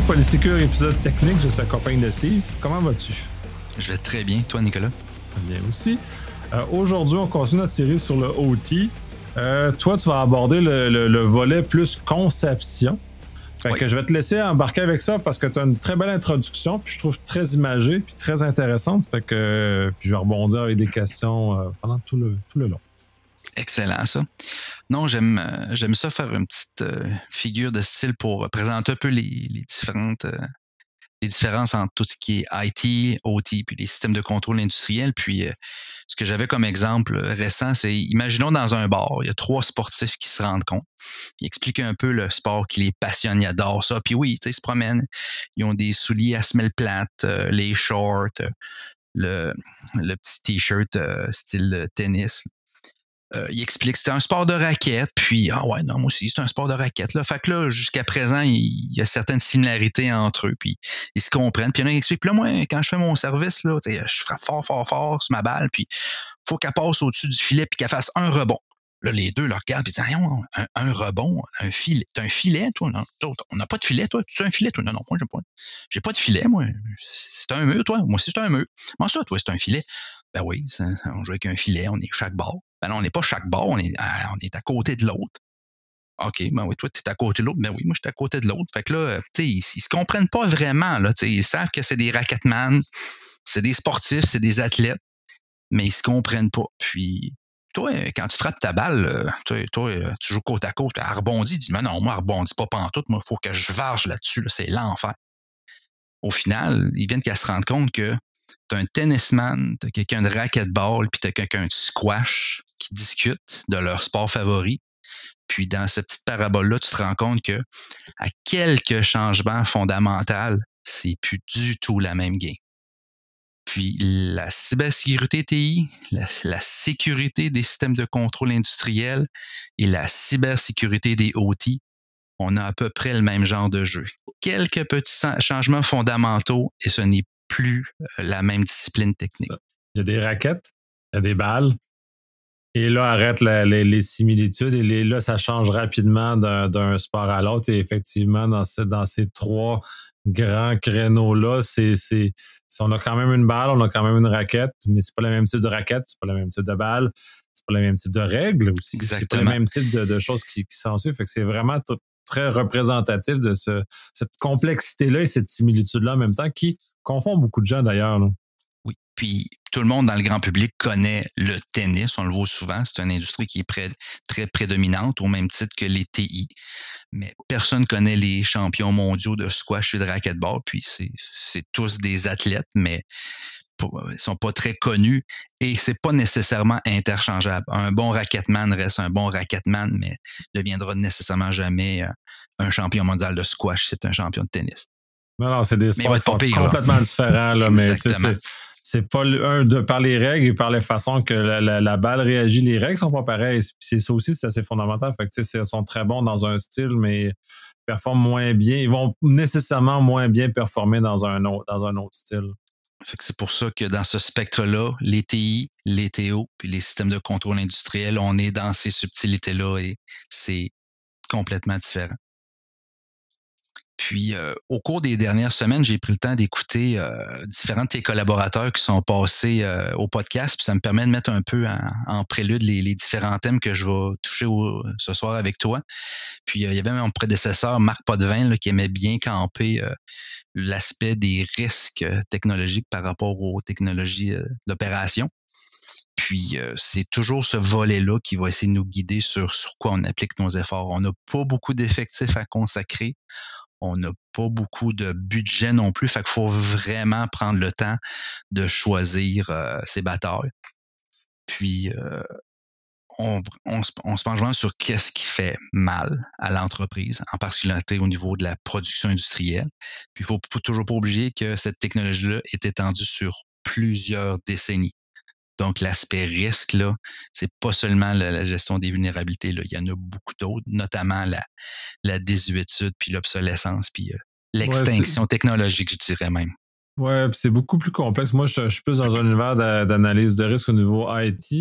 Polysécure, épisode technique. Je suis accompagné de Steve. Comment vas-tu? Je vais très bien. Toi, Nicolas? Très bien aussi. Aujourd'hui, on continue notre série sur le OT. Toi, tu vas aborder le volet plus conception. Fait que je vais te laisser embarquer avec ça parce que tu as une très belle introduction, puis je trouve très imagée, puis très intéressante. Fait que puis je vais rebondir avec des questions pendant tout le long. Excellent, ça. Non, j'aime ça faire une petite figure de style pour présenter un peu les différences entre tout ce qui est IT, OT, puis les systèmes de contrôle industriel. Puis ce que j'avais comme exemple récent, c'est imaginons dans un bar, il y a 3 sportifs qui se rendent compte. Ils expliquent un peu le sport qui les passionne, ils adorent ça. Puis oui, ils se promènent, ils ont des souliers à semelle plate, les shorts, le petit t-shirt style tennis. Il explique que c'était un sport de raquette, puis moi aussi, c'est un sport de raquette. Là. Fait que là, jusqu'à présent, il y a certaines similarités entre eux, puis ils se comprennent. Puis il y en a qui expliquent, puis là, moi, quand je fais mon service, là, je frappe fort sur ma balle, puis il faut qu'elle passe au-dessus du filet, puis qu'elle fasse un rebond. Là, les deux le regardent, puis ils disent, un rebond, un filet. T'as un filet, toi? Non, on n'a pas de filet, toi? Tu as un filet, toi? Non, moi, j'ai pas de filet, moi. C'est un mur, toi? Moi aussi, c'est un mur. Comment ça, toi, c'est un filet? Ben oui, on joue avec un filet, on est chaque bord. Ben non, on n'est pas chaque bord, on est à côté de l'autre. OK, ben oui, toi, tu es à côté de l'autre. Ben oui, moi, je suis à côté de l'autre. Fait que là, tu sais, ils se comprennent pas vraiment, là. Ils savent que c'est des racketman, c'est des sportifs, c'est des athlètes, mais ils se comprennent pas. Puis, toi, quand tu frappes ta balle, toi, tu joues côte à côte, elle rebondit, dis, mais non, moi, elle rebondit pas pantoute, moi, il faut que je varge là-dessus, là, c'est l'enfer. Au final, ils viennent qu'à se rendre compte que t'as un tennisman, t'as quelqu'un de racquetball, puis t'as quelqu'un de squash qui discutent de leur sport favori. Puis dans cette petite parabole-là, tu te rends compte que à quelques changements fondamentaux, c'est plus du tout la même game. Puis la cybersécurité TI, la sécurité des systèmes de contrôle industriel et la cybersécurité des OT, on a à peu près le même genre de jeu. Quelques petits changements fondamentaux et ce n'est plus la même discipline technique. Il y a des raquettes, il y a des balles. Et là, arrête les similitudes. Et là, ça change rapidement d'un sport à l'autre. Et effectivement, dans ces 3 grands créneaux-là, on a quand même une balle, on a quand même une raquette, mais c'est pas le même type de raquette, c'est pas le même type de balle, c'est pas le même type de règles aussi. Exactement. C'est pas le même type de choses qui s'ensuivent. Fait que c'est vraiment très représentatif de cette complexité-là et cette similitude-là en même temps qui confond beaucoup de gens d'ailleurs, là. Oui, puis tout le monde dans le grand public connaît le tennis, on le voit souvent, c'est une industrie qui est très prédominante au même titre que les TI, mais personne ne connaît les champions mondiaux de squash et de racquetball, puis c'est tous des athlètes, mais ils ne sont pas très connus et c'est pas nécessairement interchangeable. Un bon racketman reste un bon racketman, mais ne deviendra nécessairement jamais un champion mondial de squash, c'est un champion de tennis. Non, c'est des sports qui sont complètement différents, là, mais c'est pas par les règles et par les façons que la balle réagit. Les règles sont pas pareilles. C'est ça aussi, c'est assez fondamental. Fait que, ils sont très bons dans un style, mais performent moins bien. Ils vont nécessairement moins bien performer dans un autre style. Fait que c'est pour ça que dans ce spectre-là, les TI, les TO, puis les systèmes de contrôle industriel, on est dans ces subtilités-là et c'est complètement différent. Puis, au cours des dernières semaines, j'ai pris le temps d'écouter différents de tes collaborateurs qui sont passés au podcast, puis ça me permet de mettre un peu en prélude les différents thèmes que je vais toucher ce soir avec toi. Puis, il y avait mon prédécesseur, Marc Potvin, là, qui aimait bien camper l'aspect des risques technologiques par rapport aux technologies d'opération. Puis, c'est toujours ce volet-là qui va essayer de nous guider sur quoi on applique nos efforts. On n'a pas beaucoup d'effectifs à consacrer. On n'a pas beaucoup de budget non plus. Fait qu'il faut vraiment prendre le temps de choisir ses batailles. Puis, on se penche vraiment sur qu'est-ce qui fait mal à l'entreprise, en particularité au niveau de la production industrielle. Puis, il ne faut toujours pas oublier que cette technologie-là est étendue sur plusieurs décennies. Donc, l'aspect risque, là, c'est pas seulement la gestion des vulnérabilités. Là. Il y en a beaucoup d'autres, notamment la désuétude, puis l'obsolescence, puis l'extinction technologique, je dirais même. Ouais, puis c'est beaucoup plus complexe. Moi, je suis plus dans un univers d'analyse de risque au niveau IT.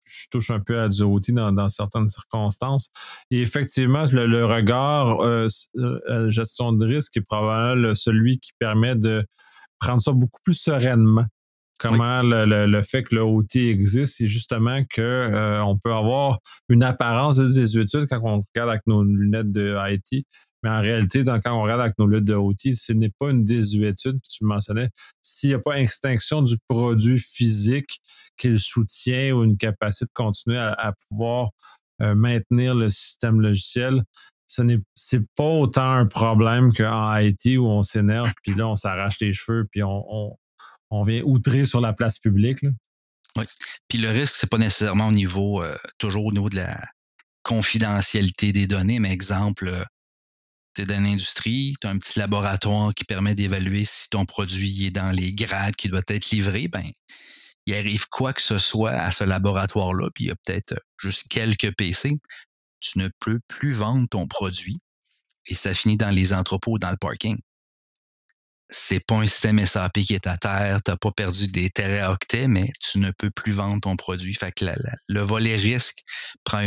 je touche un peu à du OT dans certaines circonstances. Et effectivement, le regard gestion de risque est probablement celui qui permet de prendre ça beaucoup plus sereinement. Oui, Comment le fait que le OT existe, c'est justement que on peut avoir une apparence de désuétude quand on regarde avec nos lunettes de IT, mais en réalité, quand on regarde avec nos lunettes de OT, ce n'est pas une désuétude, tu le mentionnais. S'il n'y a pas extinction du produit physique qui le soutient ou une capacité de continuer à pouvoir maintenir le système logiciel, c'est pas autant un problème qu'en IT où on s'énerve, puis là, on s'arrache les cheveux, puis on vient outrer sur la place publique, là. oui. Puis le risque, c'est pas nécessairement au niveau, toujours au niveau de la confidentialité des données, mais exemple, tu es dans l'industrie, tu as un petit laboratoire qui permet d'évaluer si ton produit est dans les grades qui doivent être livrés, ben, il arrive quoi que ce soit à ce laboratoire-là, puis il y a peut-être juste quelques PC, tu ne peux plus vendre ton produit et ça finit dans les entrepôts, dans le parking. C'est pas un système SAP qui est à terre, tu as pas perdu des téraoctets, mais tu ne peux plus vendre ton produit. Fait que le volet risque prend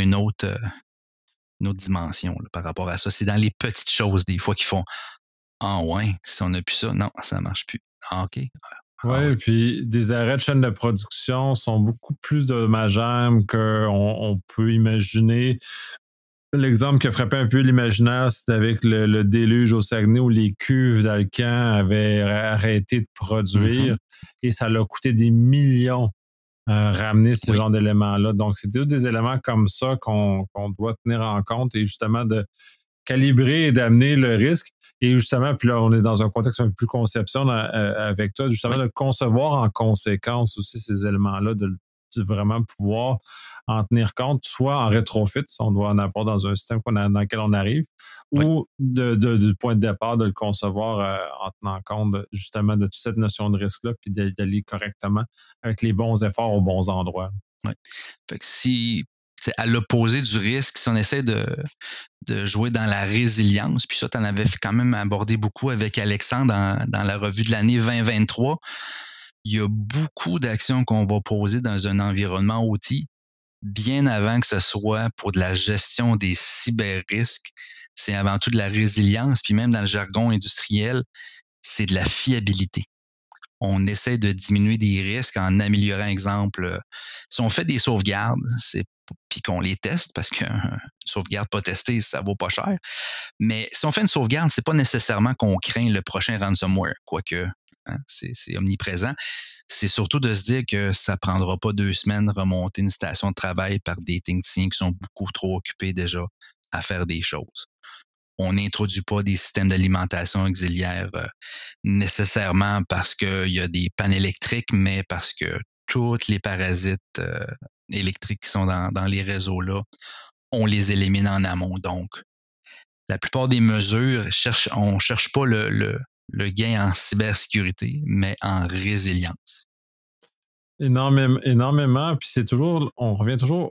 une autre dimension là, par rapport à ça. C'est dans les petites choses des fois qui font ah ouais, si on n'a plus ça, non, ça marche plus. Ah OK. Ah oui. Oui, puis des arrêts de chaîne de production sont beaucoup plus dommageables qu'on peut imaginer. L'exemple qui a frappé un peu l'imaginaire, c'était avec le déluge au Saguenay où les cuves d'Alcan avaient arrêté de Mhm. produire et ça leur coûté des millions ramener ce Oui, genre d'éléments-là. Donc, c'est tous des éléments comme ça qu'on doit tenir en compte et justement de calibrer et d'amener le risque. Et justement, puis là, on est dans un contexte un peu plus conception avec toi, justement, oui, de concevoir en conséquence aussi ces éléments-là, de vraiment pouvoir en tenir compte, soit en rétrofit, si on doit en avoir dans un système dans lequel on arrive, oui. ou du point de départ, de le concevoir en tenant compte justement de toute cette notion de risque-là, puis d'aller correctement avec les bons efforts aux bons endroits. Ouais. Fait que si c'est à l'opposé du risque, si on essaie de jouer dans la résilience, puis ça, tu en avais quand même abordé beaucoup avec Alexandre dans la revue de l'année 2023. Il y a beaucoup d'actions qu'on va poser dans un environnement OT, bien avant que ce soit pour de la gestion des cyber-risques. C'est avant tout de la résilience, puis même dans le jargon industriel, c'est de la fiabilité. On essaie de diminuer des risques en améliorant, exemple, si on fait des sauvegardes, puis qu'on les teste, parce qu'une sauvegarde pas testée, ça vaut pas cher. Mais si on fait une sauvegarde, c'est pas nécessairement qu'on craint le prochain ransomware, quoique hein, c'est omniprésent. C'est surtout de se dire que ça prendra pas 2 semaines de remonter une station de travail par des techniciens qui sont beaucoup trop occupés déjà à faire des choses. On n'introduit pas des systèmes d'alimentation auxiliaires nécessairement parce qu'il y a des pannes électriques, mais parce que tous les parasites électriques qui sont dans les réseaux-là, on les élimine en amont. Donc, la plupart des mesures, on ne cherche pas le gain en cybersécurité, mais en résilience. Énormément, énormément. Puis c'est toujours, on revient toujours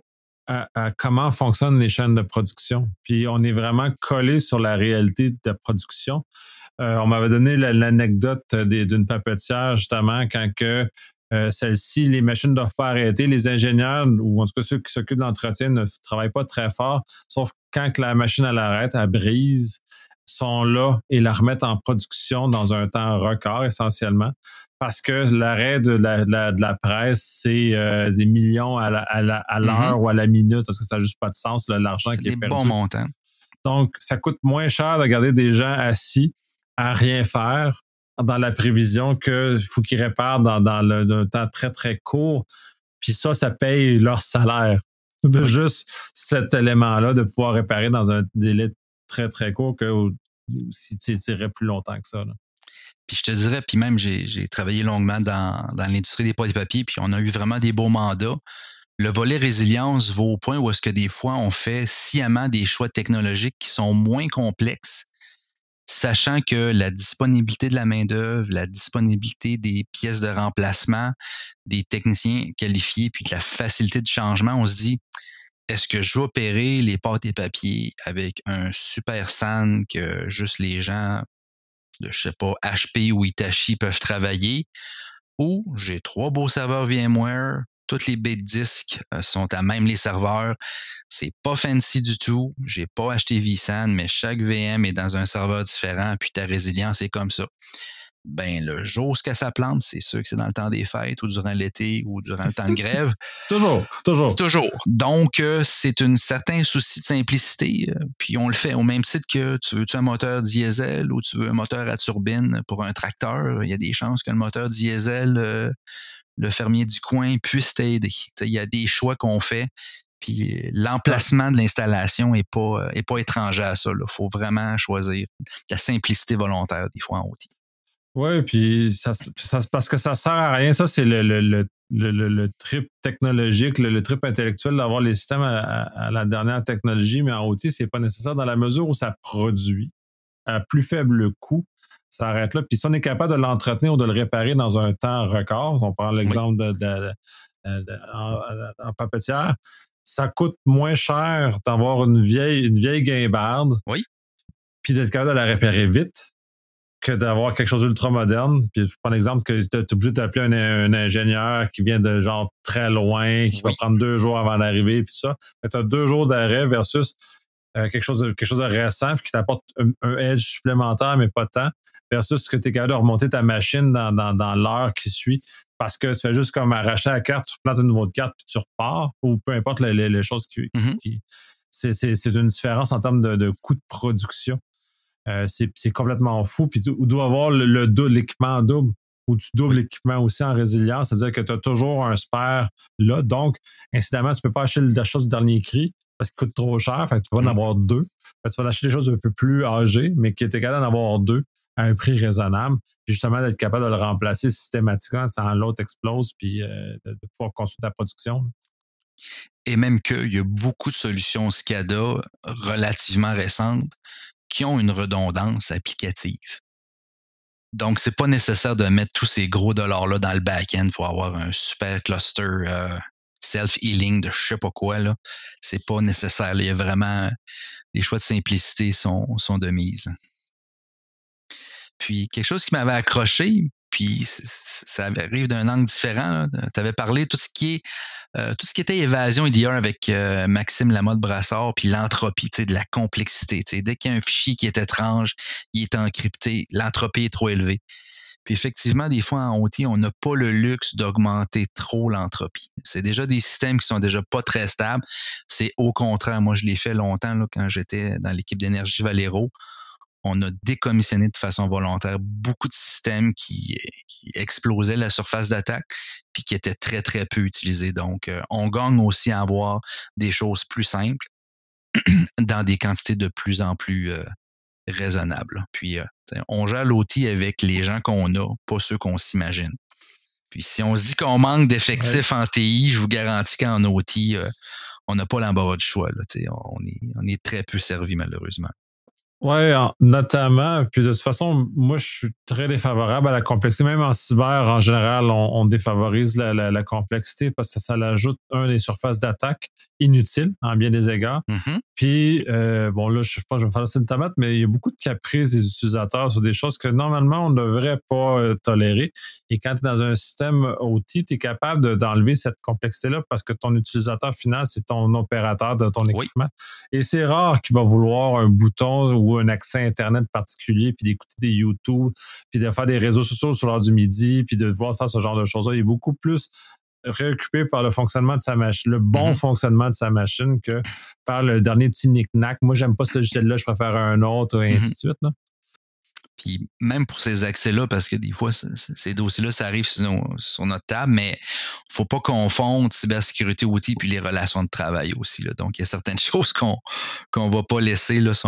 à comment fonctionnent les chaînes de production. Puis on est vraiment collé sur la réalité de la production. On m'avait donné l'anecdote d'une papetière, justement, quand que celle-ci, les machines ne doivent pas arrêter. Les ingénieurs, ou en tout cas ceux qui s'occupent de l'entretien, ne travaillent pas très fort. Sauf que quand que la machine elle arrête, elle brise, sont là et la remettent en production dans un temps record, essentiellement. Parce que l'arrêt de la presse, c'est des millions à Mhm. l'heure ou à la minute, parce que ça n'a juste pas de sens, l'argent C'est qui est des bons perdu. montants. Donc, ça coûte moins cher de garder des gens assis à rien faire dans la prévision qu'il faut qu'ils réparent un temps très, très court. Puis ça paye leur salaire. De Oui. juste cet élément-là, de pouvoir réparer dans un délai très, très court que si tu tirais plus longtemps que ça, là. Puis je te dirais, puis même j'ai travaillé longuement dans l'industrie des pâtes et papiers, puis on a eu vraiment des beaux mandats. Le volet résilience va au point où est-ce que des fois on fait sciemment des choix technologiques qui sont moins complexes, sachant que la disponibilité de la main-d'œuvre, la disponibilité des pièces de remplacement, des techniciens qualifiés, puis de la facilité de changement, on se dit est-ce que je vais opérer les pâtes et papiers avec un super SAN que juste les gens de, je sais pas, HP ou Hitachi peuvent travailler, ou j'ai trois beaux serveurs VMware, Toutes les baies de disques sont à même les serveurs. C'est pas fancy du tout. J'ai pas acheté vSAN, mais chaque VM est dans un serveur différent, puis ta résilience est comme ça. Ben, le jour où ça plante, c'est sûr que c'est dans le temps des fêtes ou durant l'été ou durant le temps de grève. Toujours, toujours. Toujours. Donc, c'est un certain souci de simplicité. Puis on le fait au même titre que tu veux-tu un moteur diesel ou tu veux un moteur à turbine pour un tracteur. Il y a des chances que le moteur diesel, le fermier du coin puisse t'aider. Il y a des choix qu'on fait. Puis l'emplacement de l'installation est pas étranger à ça. Il faut vraiment choisir la simplicité volontaire des fois en outil. Oui, puis parce que ça sert à rien. Ça, c'est le trip technologique, le trip intellectuel d'avoir les systèmes à la dernière technologie, mais en OT, c'est pas nécessaire dans la mesure où ça produit à plus faible coût. Ça arrête là. Puis si on est capable de l'entretenir ou de le réparer dans un temps record, on prend l'exemple en papetière, ça coûte moins cher d'avoir une vieille guimbarde, oui, puis d'être capable de la réparer vite que d'avoir quelque chose d'ultra moderne. Puis je prends l'exemple que tu es obligé d'appeler un ingénieur qui vient de genre très loin, qui va prendre 2 jours avant d'arriver, puis ça. Tu as 2 jours d'arrêt versus quelque chose de récent, puis qui t'apporte un edge supplémentaire, mais pas tant, versus ce que tu es capable de remonter ta machine dans l'heure qui suit, parce que tu fais juste comme arracher la carte, tu plantes une nouvelle carte, puis tu repars, ou peu importe les choses qui... C'est une différence en termes de coût de production. C'est complètement fou. Puis tu dois avoir l'équipement double, ou tu doubles l'équipement aussi en résilience, c'est-à-dire que tu as toujours un spare là. Donc, incidemment, tu ne peux pas acheter la chose du dernier cri parce qu'il coûte trop cher. Fait que tu peux en avoir deux. Fait que tu vas acheter des choses un peu plus âgées, mais qui étaient capable d'en avoir deux à un prix raisonnable. Puis justement, d'être capable de le remplacer systématiquement sans l'autre explose, puis de pouvoir construire ta production. Et même qu'il y a beaucoup de solutions SCADA relativement récentes qui ont une redondance applicative. Donc, c'est pas nécessaire de mettre tous ces gros dollars-là dans le back-end pour avoir un super cluster self-healing de je sais pas quoi. Là. C'est pas nécessaire. Là. Il y a vraiment des choix de simplicité sont de mise. Là. Puis, quelque chose qui m'avait accroché, puis ça arrive d'un angle différent. Tu avais parlé tout ce qui était évasion EDR avec Maxime Lamotte-Brassard, puis l'entropie, de la complexité. Dès qu'il y a un fichier qui est étrange, il est encrypté, l'entropie est trop élevée. Puis effectivement, des fois, en OT, on n'a pas le luxe d'augmenter trop l'entropie. C'est déjà des systèmes qui sont déjà pas très stables. C'est au contraire. Moi, je l'ai fait longtemps là, quand j'étais dans l'équipe d'énergie Valero. On a décommissionné de façon volontaire beaucoup de systèmes qui explosaient la surface d'attaque puis qui étaient très, très peu utilisés. Donc, on gagne aussi à avoir des choses plus simples dans des quantités de plus en plus raisonnables. Puis, on gère l'OT avec les gens qu'on a, pas ceux qu'on s'imagine. Puis, si on se dit qu'on manque d'effectifs en TI, je vous garantis qu'en OT, on n'a pas l'embarras du choix. Là, on est très peu servi, malheureusement. Oui, notamment. Puis de toute façon, moi, je suis très défavorable à la complexité. Même en cyber, en général, on défavorise la complexité parce que ça l'ajoute, des surfaces d'attaque inutiles en bien des égards. Mm-hmm. Puis, bon, là, je sais pas, je vais me faire lancer une tomate, mais il y a beaucoup de caprices des utilisateurs sur des choses que normalement, on ne devrait pas tolérer. Et quand tu es dans un système OT, tu es capable d'enlever cette complexité-là parce que ton utilisateur final, c'est ton opérateur de ton équipement. Et c'est rare qu'il va vouloir un bouton ou un accès Internet particulier, puis d'écouter des YouTube, puis de faire des réseaux sociaux sur l'heure du midi, puis de devoir faire ce genre de choses-là. Il est beaucoup plus préoccupé par le fonctionnement de sa machine, le bon fonctionnement de sa machine que par le dernier petit knick-knack. Moi, j'aime pas ce logiciel-là, je préfère un autre, et ainsi de suite. Là. Puis même pour ces accès-là, parce que des fois, ces dossiers-là, ça arrive sur notre table, mais il ne faut pas confondre cybersécurité outils puis les relations de travail aussi. Là. Donc, il y a certaines choses qu'on ne va pas laisser. Là,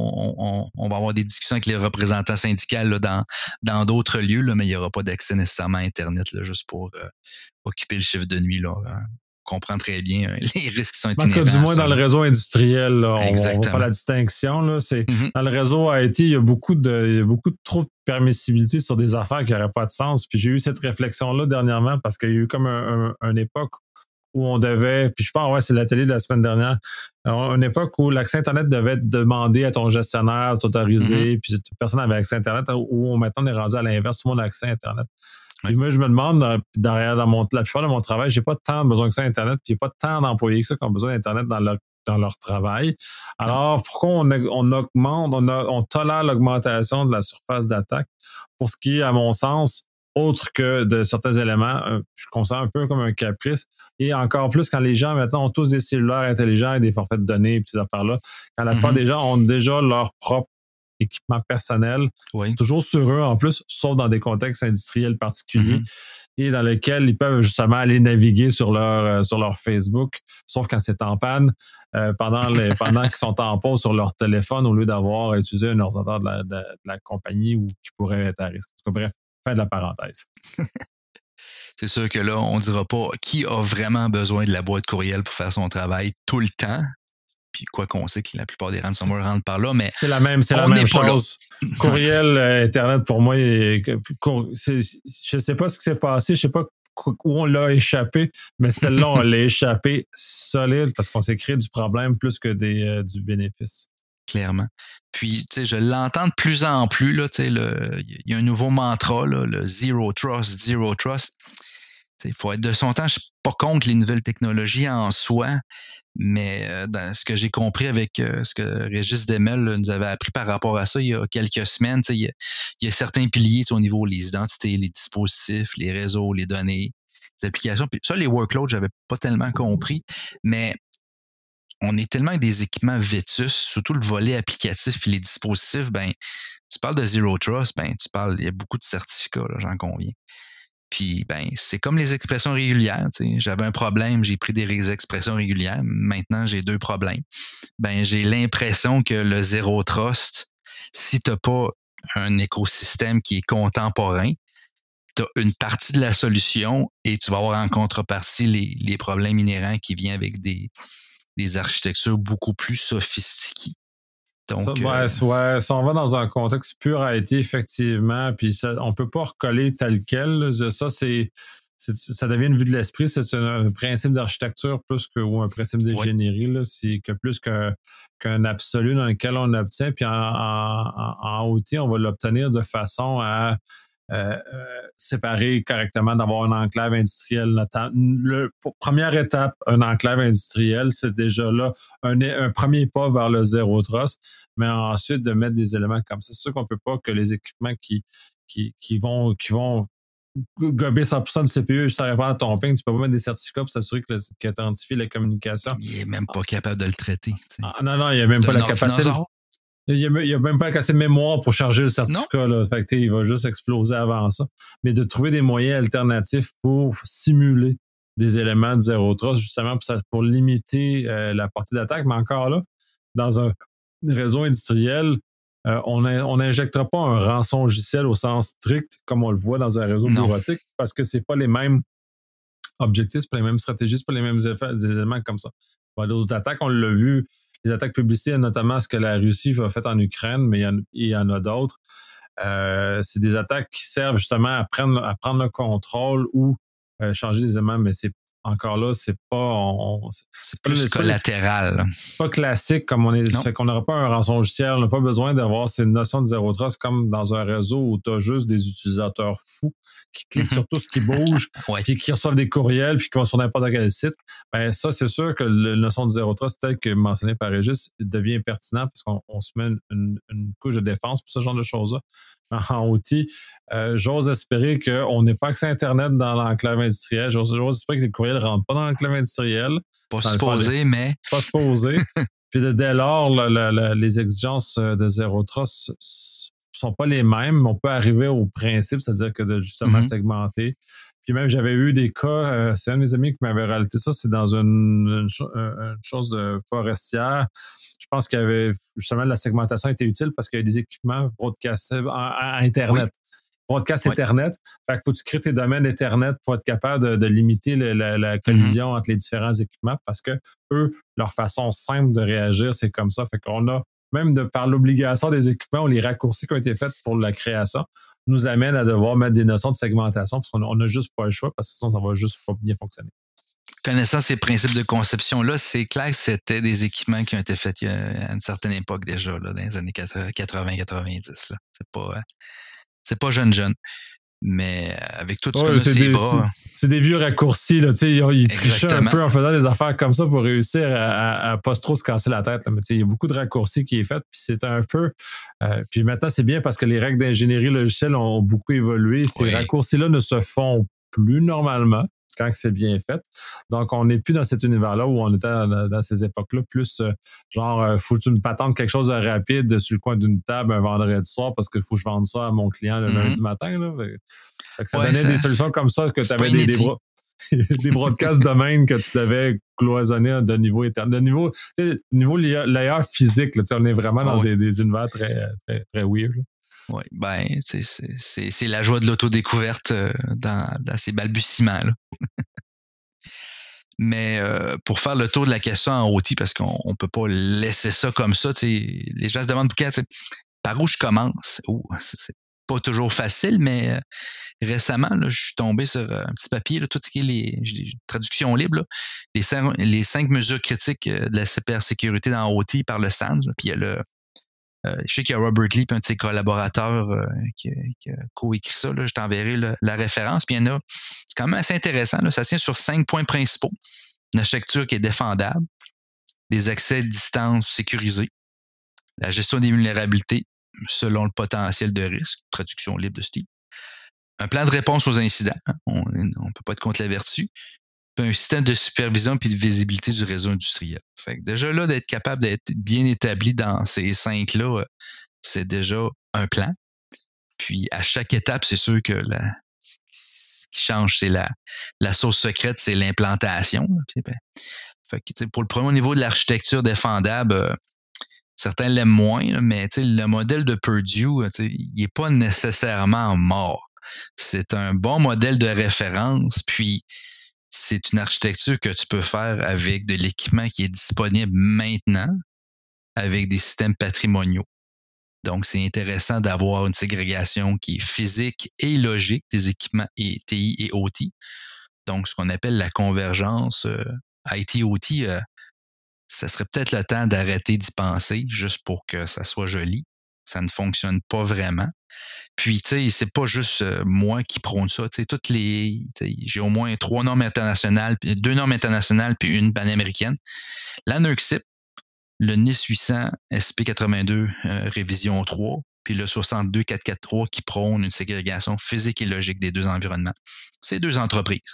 on va avoir des discussions avec les représentants syndicaux là, dans d'autres lieux, là, mais il n'y aura pas d'accès nécessairement à Internet là, juste pour occuper le chiffre de nuit. Là, on comprend très bien les risques qui sont inhérents. En tout cas, du moins dans le réseau industriel, là, on va faire la distinction. Là, dans le réseau IT, il y a beaucoup de trop de permissibilité sur des affaires qui n'auraient pas de sens. Puis j'ai eu cette réflexion-là dernièrement parce qu'il y a eu comme une époque où on devait, puis je pense, c'est l'atelier de la semaine dernière, une époque où l'accès Internet devait être demandé à ton gestionnaire, t'autoriser, puis personne n'avait accès Internet, où maintenant on est rendu à l'inverse, tout le monde a accès Internet. Oui. Puis moi, je me demande, derrière la plupart de mon travail, j'ai pas tant besoin que ça d'Internet, puis il n'y a pas tant d'employés que ça qui ont besoin d'Internet dans leur travail. Non. Alors, pourquoi on augmente, on tolère l'augmentation de la surface d'attaque pour ce qui est, à mon sens, autre que de certains éléments, je considère un peu comme un caprice. Et encore plus quand les gens, maintenant, ont tous des cellulaires intelligents et des forfaits de données et ces affaires-là. Quand la plupart Mm-hmm. des gens ont déjà leur propre équipement personnel, Oui. toujours sur eux en plus, sauf dans des contextes industriels particuliers Mm-hmm. et dans lesquels ils peuvent justement aller naviguer sur leur Facebook, sauf quand c'est en panne, pendant qu'ils sont en pause sur leur téléphone au lieu d'avoir à utiliser un ordinateur de la compagnie ou qui pourrait être à risque. En tout cas, bref, fin de la parenthèse. C'est sûr que là, on dira pas qui a vraiment besoin de la boîte courriel pour faire son travail tout le temps. Puis quoi qu'on sait que la plupart des ransomware rentrent par là, mais C'est la même on n'est pas là. chose. Courriel, Internet, pour moi, je sais pas ce qui s'est passé, je sais pas où on l'a échappé, mais celle-là, on l'a échappé solide parce qu'on s'est créé du problème plus que du bénéfice. Clairement. Puis, tu sais, je l'entends de plus en plus, là, tu sais, il y a un nouveau mantra, là, le Zero Trust, Zero Trust. Il faut être de son temps. Je suis pas contre les nouvelles technologies en soi, mais dans ce que j'ai compris avec ce que Régis Demel nous avait appris par rapport à ça il y a quelques semaines, il y a certains piliers au niveau des identités, les dispositifs, les réseaux, les données, les applications. Puis ça, les workloads, j'avais pas tellement compris, mais on est tellement avec des équipements vétus, surtout le volet applicatif et les dispositifs, ben, tu parles de Zero Trust, ben, il y a beaucoup de certificats, là, j'en conviens. Puis, ben, c'est comme les expressions régulières, tu sais. J'avais un problème, j'ai pris des expressions régulières. Maintenant, j'ai 2 problèmes. Ben, j'ai l'impression que le Zero Trust, si t'as pas un écosystème qui est contemporain, tu as une partie de la solution et tu vas avoir en contrepartie les problèmes inhérents qui viennent avec des architectures beaucoup plus sophistiquées. Ça, Donc, ouais, si on va dans un contexte pur IT, effectivement, puis on peut pas recoller tel quel. Là. Ça devient une vue de l'esprit. C'est un principe d'architecture plus que ou un principe ouais. d'ingénierie. Là. C'est que plus qu'un absolu dans lequel on obtient. Puis en OT, on va l'obtenir de façon à séparer correctement, d'avoir un enclave industrielle. Première étape, un enclave industriel, c'est déjà là un premier pas vers le zéro trust, mais ensuite de mettre des éléments comme ça. C'est sûr qu'on peut pas que les équipements qui vont gober 100% du CPU juste à répondre à ton ping, tu peux pas mettre des certificats pour s'assurer qu'il authentifie la communication. Il est même pas capable de le traiter. Non, il n'y a même C'est pas un la capacité. dinosaure. Il n'y a même pas assez de mémoire pour charger le Non. certificat. Là. Fait que, il va juste exploser avant ça. Mais de trouver des moyens alternatifs pour simuler des éléments de zéro trust, justement pour limiter la portée d'attaque. Mais encore là, dans un réseau industriel, on n'injectera pas un rançongiciel au sens strict comme on le voit dans un réseau Non. bureautique parce que c'est pas les mêmes objectifs, c'est pas les mêmes stratégies, c'est pas les mêmes effets, des éléments comme ça. D'autres attaques, on l'a vu, les attaques publicitaires, notamment ce que la Russie a fait en Ukraine, mais il y en a d'autres. C'est des attaques qui servent justement à prendre le contrôle ou changer des éléments, mais c'est encore là, c'est pas. C'est plus collatéral. C'est pas classique comme on est. Fait qu'on n'aura pas un rançongiciel, on n'a pas besoin d'avoir ces notions de zéro trust comme dans un réseau où tu as juste des utilisateurs fous qui cliquent sur tout ce qui bouge, ouais. puis qui reçoivent des courriels, puis qui vont sur n'importe quel site. Ben ça, c'est sûr que la notion de zéro trust, tel que mentionné par Régis, devient pertinent parce qu'on se met une couche de défense pour ce genre de choses-là. En outil, j'ose espérer qu'on n'ait pas accès à Internet dans l'enclave industrielle. J'ose espérer que les courriels ne rentrent pas dans l'enclave industrielle. Pas supposé, mais. Pas supposé. Puis dès lors, les exigences de zéro trust sont pas les mêmes. On peut arriver au principe, c'est-à-dire que de justement segmenter. Puis même, j'avais eu des cas, c'est un de mes amis qui m'avait relaté ça, c'est dans une chose de forestière. Je pense qu'il y avait justement la segmentation était utile parce qu'il y a des équipements broadcast à Internet. Oui. Broadcast Ethernet. Fait qu'il faut que tu crées tes domaines Ethernet pour être capable de limiter la collision entre les différents équipements parce que eux, leur façon simple de réagir, c'est comme ça. Fait qu'on a, même par l'obligation des équipements ou les raccourcis qui ont été faits pour la création, nous amène à devoir mettre des notions de segmentation parce qu'on n'a juste pas le choix parce que sinon, ça va juste pas bien fonctionner. Connaissant ces principes de conception-là, c'est clair que c'était des équipements qui ont été faits à une certaine époque déjà, là, dans les années 80-90. C'est pas jeune. Mais avec tout ce qu'on Ouais, a ses bras. c'est des vieux raccourcis, là. Tu sais, ils trichaient un Exactement. peu en faisant des affaires comme ça pour réussir à pas trop se casser la tête, là. Mais tu sais, il y a beaucoup de raccourcis qui est fait, puis c'est un peu. Puis maintenant, c'est bien parce que les règles d'ingénierie logicielle ont beaucoup évolué. Ces Oui. raccourcis-là ne se font plus normalement quand c'est bien fait. Donc, on n'est plus dans cet univers-là où on était dans ces époques-là, plus genre, faut que tu me patentes quelque chose de rapide sur le coin d'une table un vendredi soir parce qu'il faut que je vende ça à mon client le lundi matin, là. Fait que ça Ouais, donnait des solutions comme ça, que tu c'est pas avais inédit. des broadcasts de même que tu devais cloisonner de niveau éternel. De niveau, niveau layer physique, là, on est vraiment Ah dans oui. des univers très weird. Là. Oui, ben, c'est la joie de l'autodécouverte dans ces balbutiements, là. Mais pour faire le tour de la question en OT, parce qu'on ne peut pas laisser ça comme ça, les gens se demandent beaucoup, par où je commence? Oh, c'est pas toujours facile, mais récemment, là, je suis tombé sur un petit papier, là, tout ce qui est les traductions libres, là, les 5 mesures critiques de la cybersécurité dans OT par le SANS. Puis il y a je sais qu'il y a Robert Lee, un de ses collaborateurs qui a coécrit ça. Là, je t'enverrai la référence. Puis il y en a, c'est quand même assez intéressant. Là, ça tient sur 5 points principaux. Une architecture qui est défendable, des accès à distance sécurisés, la gestion des vulnérabilités selon le potentiel de risque, traduction libre de Steve, un plan de réponse aux incidents, hein, on ne peut pas être contre la vertu, puis un système de supervision puis de visibilité du réseau industriel. Fait que déjà là, d'être capable d'être bien établi dans ces 5-là, c'est déjà un plan. Puis à chaque étape, c'est sûr que ce qui change, c'est la sauce secrète, c'est l'implantation. Ben, fait que, pour le premier niveau de l'architecture défendable, certains l'aiment moins, là, mais le modèle de Purdue, il n'est pas nécessairement mort. C'est un bon modèle de référence, puis c'est une architecture que tu peux faire avec de l'équipement qui est disponible maintenant, avec des systèmes patrimoniaux. Donc, c'est intéressant d'avoir une ségrégation qui est physique et logique des équipements TI et OT. Donc, ce qu'on appelle la convergence IT-OT, ça serait peut-être le temps d'arrêter d'y penser juste pour que ça soit joli. Ça ne fonctionne pas vraiment. Puis, tu sais, c'est pas juste moi qui prône ça. Tu sais, j'ai au moins 3 normes internationales, 2 normes internationales puis une panaméricaine. La NERC-CIP, le NIS 800 SP82 révision 3, puis le 62443 qui prône une ségrégation physique et logique des deux environnements. C'est 2 entreprises.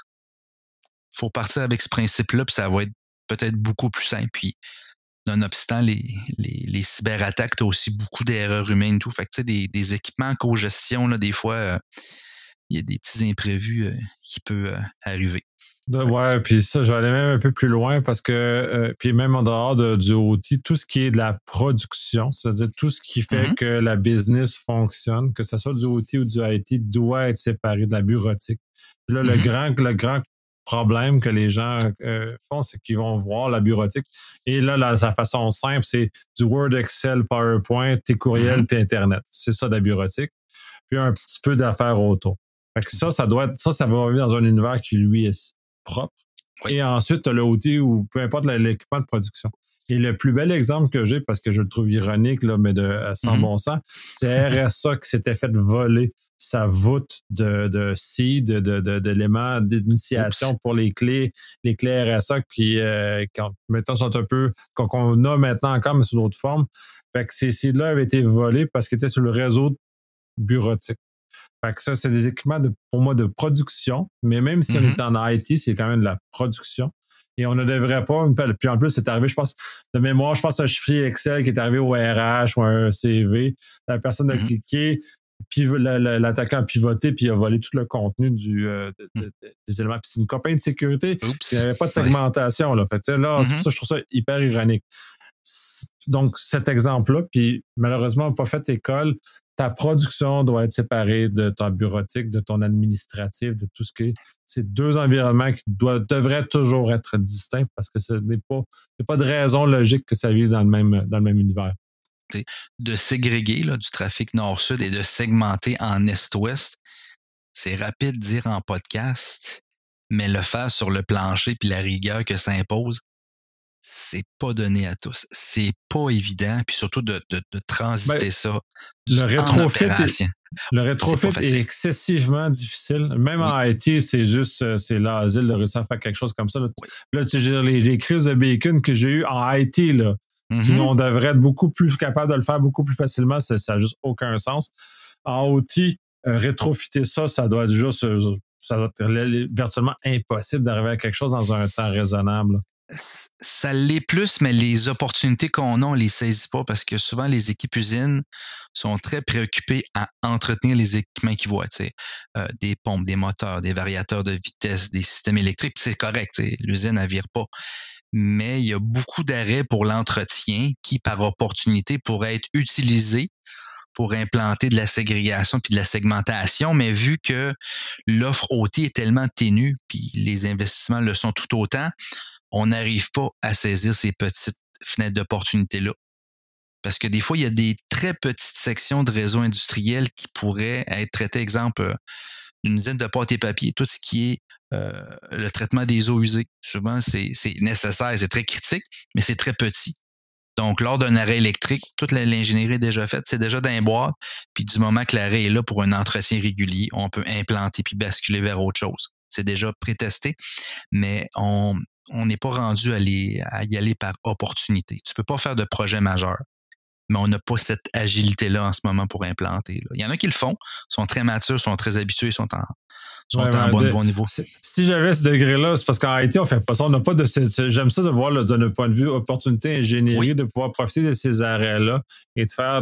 Il faut partir avec ce principe-là, puis ça va être peut-être beaucoup plus simple. Puis, nonobstant les cyberattaques, tu as aussi beaucoup d'erreurs humaines et tout. Fait que, tu sais, des équipements en co-gestion, là, des fois, il y a des petits imprévus qui peuvent arriver. Ouais, puis ça, je vais aller même un peu plus loin parce que, puis même en dehors du OT, tout ce qui est de la production, c'est-à-dire tout ce qui fait que la business fonctionne, que ce soit du OT ou du IT, doit être séparé de la bureautique. Puis là, le grand problème que les gens font, c'est qu'ils vont voir la bureautique. Et là, sa façon simple, c'est du Word, Excel, PowerPoint, tes courriels, puis Internet. C'est ça, de la bureautique. Puis un petit peu d'affaires auto. Fait que ça va vivre dans un univers qui, lui, est propre. Oui. Et ensuite, tu as le OT ou peu importe l'équipement de production. Et le plus bel exemple que j'ai, parce que je le trouve ironique, là, mais sans bon sens, c'est RSA qui s'était fait voler sa voûte de seed, d'éléments d'initiation pour les clés RSA qui maintenant sont un peu, qu'on a maintenant encore, mais sous d'autres formes. Fait que ces seeds-là avaient été volés parce qu'ils étaient sur le réseau bureautique. Fait que ça, c'est des équipements pour moi de production, mais même si on est en IT, c'est quand même de la production. Et on ne devrait pas. Puis en plus, c'est arrivé, je pense, de mémoire, je pense à un chiffrier Excel qui est arrivé au RH ou à un CV. La personne a cliqué, puis l'attaquant a pivoté, puis il a volé tout le contenu des éléments. Puis c'est une compagnie de sécurité. Il n'y avait pas de segmentation. Là. Fait que, là, c'est pour ça que je trouve ça hyper ironique. Donc, cet exemple-là, puis malheureusement, on n'a pas fait école. Ta production doit être séparée de ta bureautique, de ton administratif, de tout ce qui est. C'est 2 environnements qui devraient toujours être distincts parce que il n'y a pas de raison logique que ça vive dans le même univers. De ségréguer là, du trafic nord-sud et de segmenter en est-ouest, c'est rapide de dire en podcast, mais le faire sur le plancher puis la rigueur que ça impose, c'est pas donné à tous. C'est pas évident, puis surtout de Ben, transiter ça le en rétrofit est, opération. le C'est pas rétrofit est facile. excessivement difficile. Même Oui, en IT, c'est juste, c'est l'asile de réussir à faire quelque chose comme ça. Là, oui. là tu sais, les crises de bacon que j'ai eues en IT, là, qui Mhm. on devrait être beaucoup plus capable de le faire beaucoup plus facilement, ça n'a juste aucun sens. En OT, rétrofiter ça, ça doit être juste, ça doit être virtuellement impossible d'arriver à quelque chose dans un temps raisonnable. Ça l'est plus, mais les opportunités qu'on a, on les saisit pas parce que souvent les équipes usines sont très préoccupées à entretenir les équipements qu'ils voient, tu sais, des pompes, des moteurs, des variateurs de vitesse, des systèmes électriques, puis c'est correct, tu sais, l'usine elle vire pas. Mais il y a beaucoup d'arrêts pour l'entretien qui, par opportunité, pourraient être utilisés pour implanter de la ségrégation puis de la segmentation, mais vu que l'offre OT est tellement ténue, puis les investissements le sont tout autant, on n'arrive pas à saisir ces petites fenêtres d'opportunité-là. Parce que des fois, il y a des très petites sections de réseau industriel qui pourraient être traitées, exemple, une usine de pâte et papier, tout ce qui est le traitement des eaux usées. Souvent, c'est nécessaire, c'est très critique, mais c'est très petit. Donc, lors d'un arrêt électrique, toute l'ingénierie est déjà faite, c'est déjà dans les boîtes. Puis du moment que l'arrêt est là pour un entretien régulier, on peut implanter puis basculer vers autre chose. C'est déjà pré-testé, mais on n'est pas rendu à y aller par opportunité. Tu ne peux pas faire de projet majeur, mais on n'a pas cette agilité-là en ce moment pour implanter. Là. Il y en a qui le font, sont très matures, sont très habitués, Ouais, sont en bon niveau. si j'avais ce degré-là, c'est parce qu'en IT, on fait pas ça. On n'a pas de j'aime ça de voir là, de notre point de vue opportunité Oui. ingénierie, de pouvoir profiter de ces arrêts-là et de faire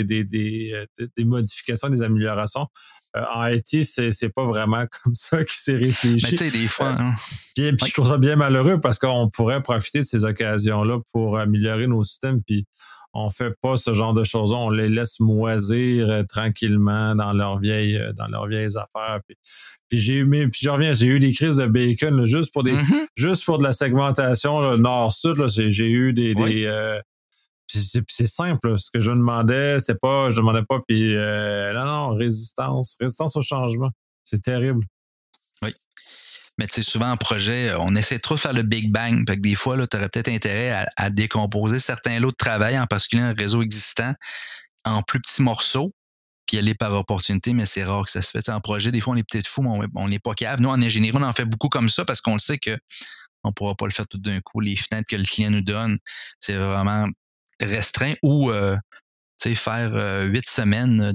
des modifications, des améliorations. En IT, c'est pas vraiment comme ça qui s'est Mais réfléchi. tu sais, des Euh, fois, hein, puis oui. je trouve ça bien malheureux parce qu'on pourrait profiter de ces occasions-là pour améliorer nos systèmes. Puis on fait pas ce genre de choses. On les laisse moisir tranquillement dans leurs vieilles affaires. Puis puis je reviens, j'ai eu des crises de bacon là, Mm-hmm. juste pour de la segmentation nord-sud. J'ai eu Oui, c'est simple. Là. Ce que je demandais, je demandais pas. Puis non, résistance au changement. C'est terrible. oui. Mais tu sais, souvent en projet, on essaie trop de faire le Big Bang. Fait que des fois, tu aurais peut-être intérêt à décomposer certains lots de travail, en particulier un réseau existant, en plus petits morceaux, puis aller par opportunité, mais c'est rare que ça se fait. Tu sais, en projet, des fois, on est peut-être fou, mais on n'est pas capable. Nous, en ingénierie, on en fait beaucoup comme ça parce qu'on le sait qu'on ne pourra pas le faire tout d'un coup. Les fenêtres que le client nous donne, c'est vraiment restreint ou tu sais, faire 8 semaines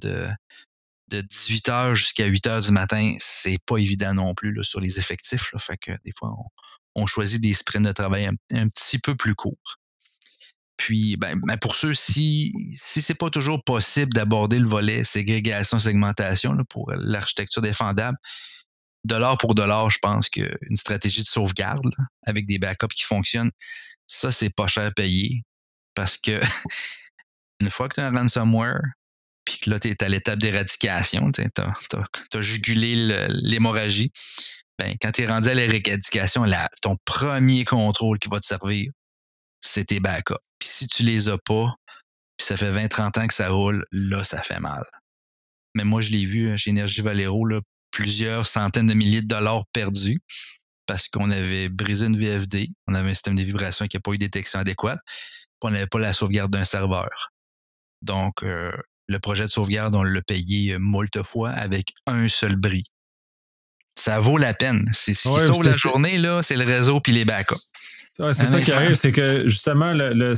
de 18 heures jusqu'à 8 heures du matin, c'est pas évident non plus là, sur les effectifs. Là. Fait que des fois, on choisit des sprints de travail un petit peu plus courts. Puis, ben, pour ceux, si c'est pas toujours possible d'aborder le volet ségrégation, segmentation là, pour l'architecture défendable, dollar pour dollar, je pense qu'une stratégie de sauvegarde là, avec des backups qui fonctionnent, ça, c'est pas cher payé. Parce que une fois que tu as un ransomware, puis que là, tu es à l'étape d'éradication, tu as jugulé l'hémorragie, ben, quand tu es rendu à l'éradication, ton premier contrôle qui va te servir, c'est tes backups. Puis si tu les as pas, puis ça fait 20-30 ans que ça roule, là, ça fait mal. Mais moi, je l'ai vu chez Énergie Valero, là, plusieurs centaines de milliers de dollars perdus parce qu'on avait brisé une VFD, on avait un système de vibration qui n'a pas eu de détection adéquate, puis on n'avait pas la sauvegarde d'un serveur. Donc, le projet de sauvegarde, on l'a payé moult fois avec un seul bris. Ça vaut la peine. Ce qui Ouais, sauve la journée, là, c'est le réseau puis les backups. ouais, c'est ça qui Honnêtement. arrive, c'est que justement,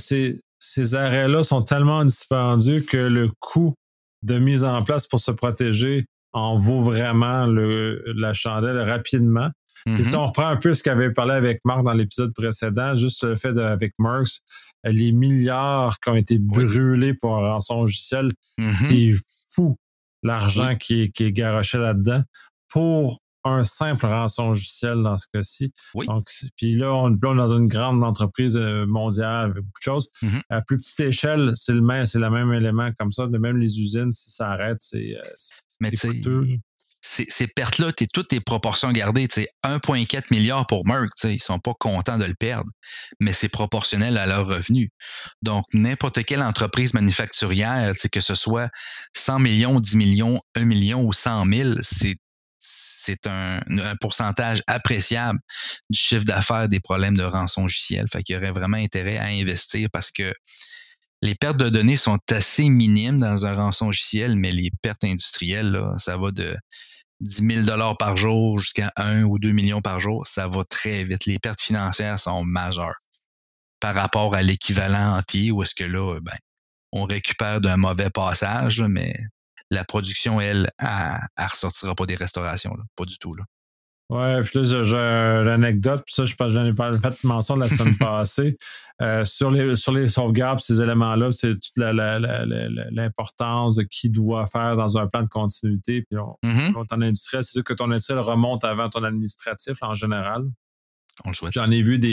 ces arrêts-là sont tellement dispendieux que le coût de mise en place pour se protéger en vaut vraiment la chandelle rapidement. Puis si Mhm, on reprend un peu ce qu'avait parlé avec Marc dans l'épisode précédent, juste le fait avec Marx, les milliards qui ont été oui. brûlés pour un rançon logiciel, Mhm, c'est fou oui. l'argent qui est garoché là-dedans pour un simple rançon logiciel dans ce cas-ci. Oui. Donc, puis là, on est dans une grande entreprise mondiale avec beaucoup de choses. Mhm. À plus petite échelle, c'est le même élément comme ça. De même les usines, si ça arrête, Mais c'est tu coûteux. sais, ces pertes-là, toutes tes proportions gardées. 1,4 milliard pour Merck, ils ne sont pas contents de le perdre, mais c'est proportionnel à leurs revenus. Donc, n'importe quelle entreprise manufacturière, que ce soit 100 millions, 10 millions, 1 million ou 100 000, c'est un pourcentage appréciable du chiffre d'affaires des problèmes de rançongiciel. Fait qu'il y aurait vraiment intérêt à investir parce que les pertes de données sont assez minimes dans un rançongiciel, mais les pertes industrielles, là, ça va de 10 000 $ par jour jusqu'à 1 ou 2 millions par jour. Ça va très vite. Les pertes financières sont majeures par rapport à l'équivalent entier où est-ce que là, on récupère d'un mauvais passage, mais la production, elle ressortira pas des restaurations, là. Pas du tout, là. Ouais, puis là, j'ai une anecdote, puis ça, je pense que j'en ai pas fait mention la semaine passée. Sur les sauvegardes, ces éléments-là, c'est toute l'importance de qui doit faire dans un plan de continuité. Puis Mm-hmm. ton industriel, c'est sûr que ton industriel remonte avant ton administratif en général. On le souhaite. J'en ai vu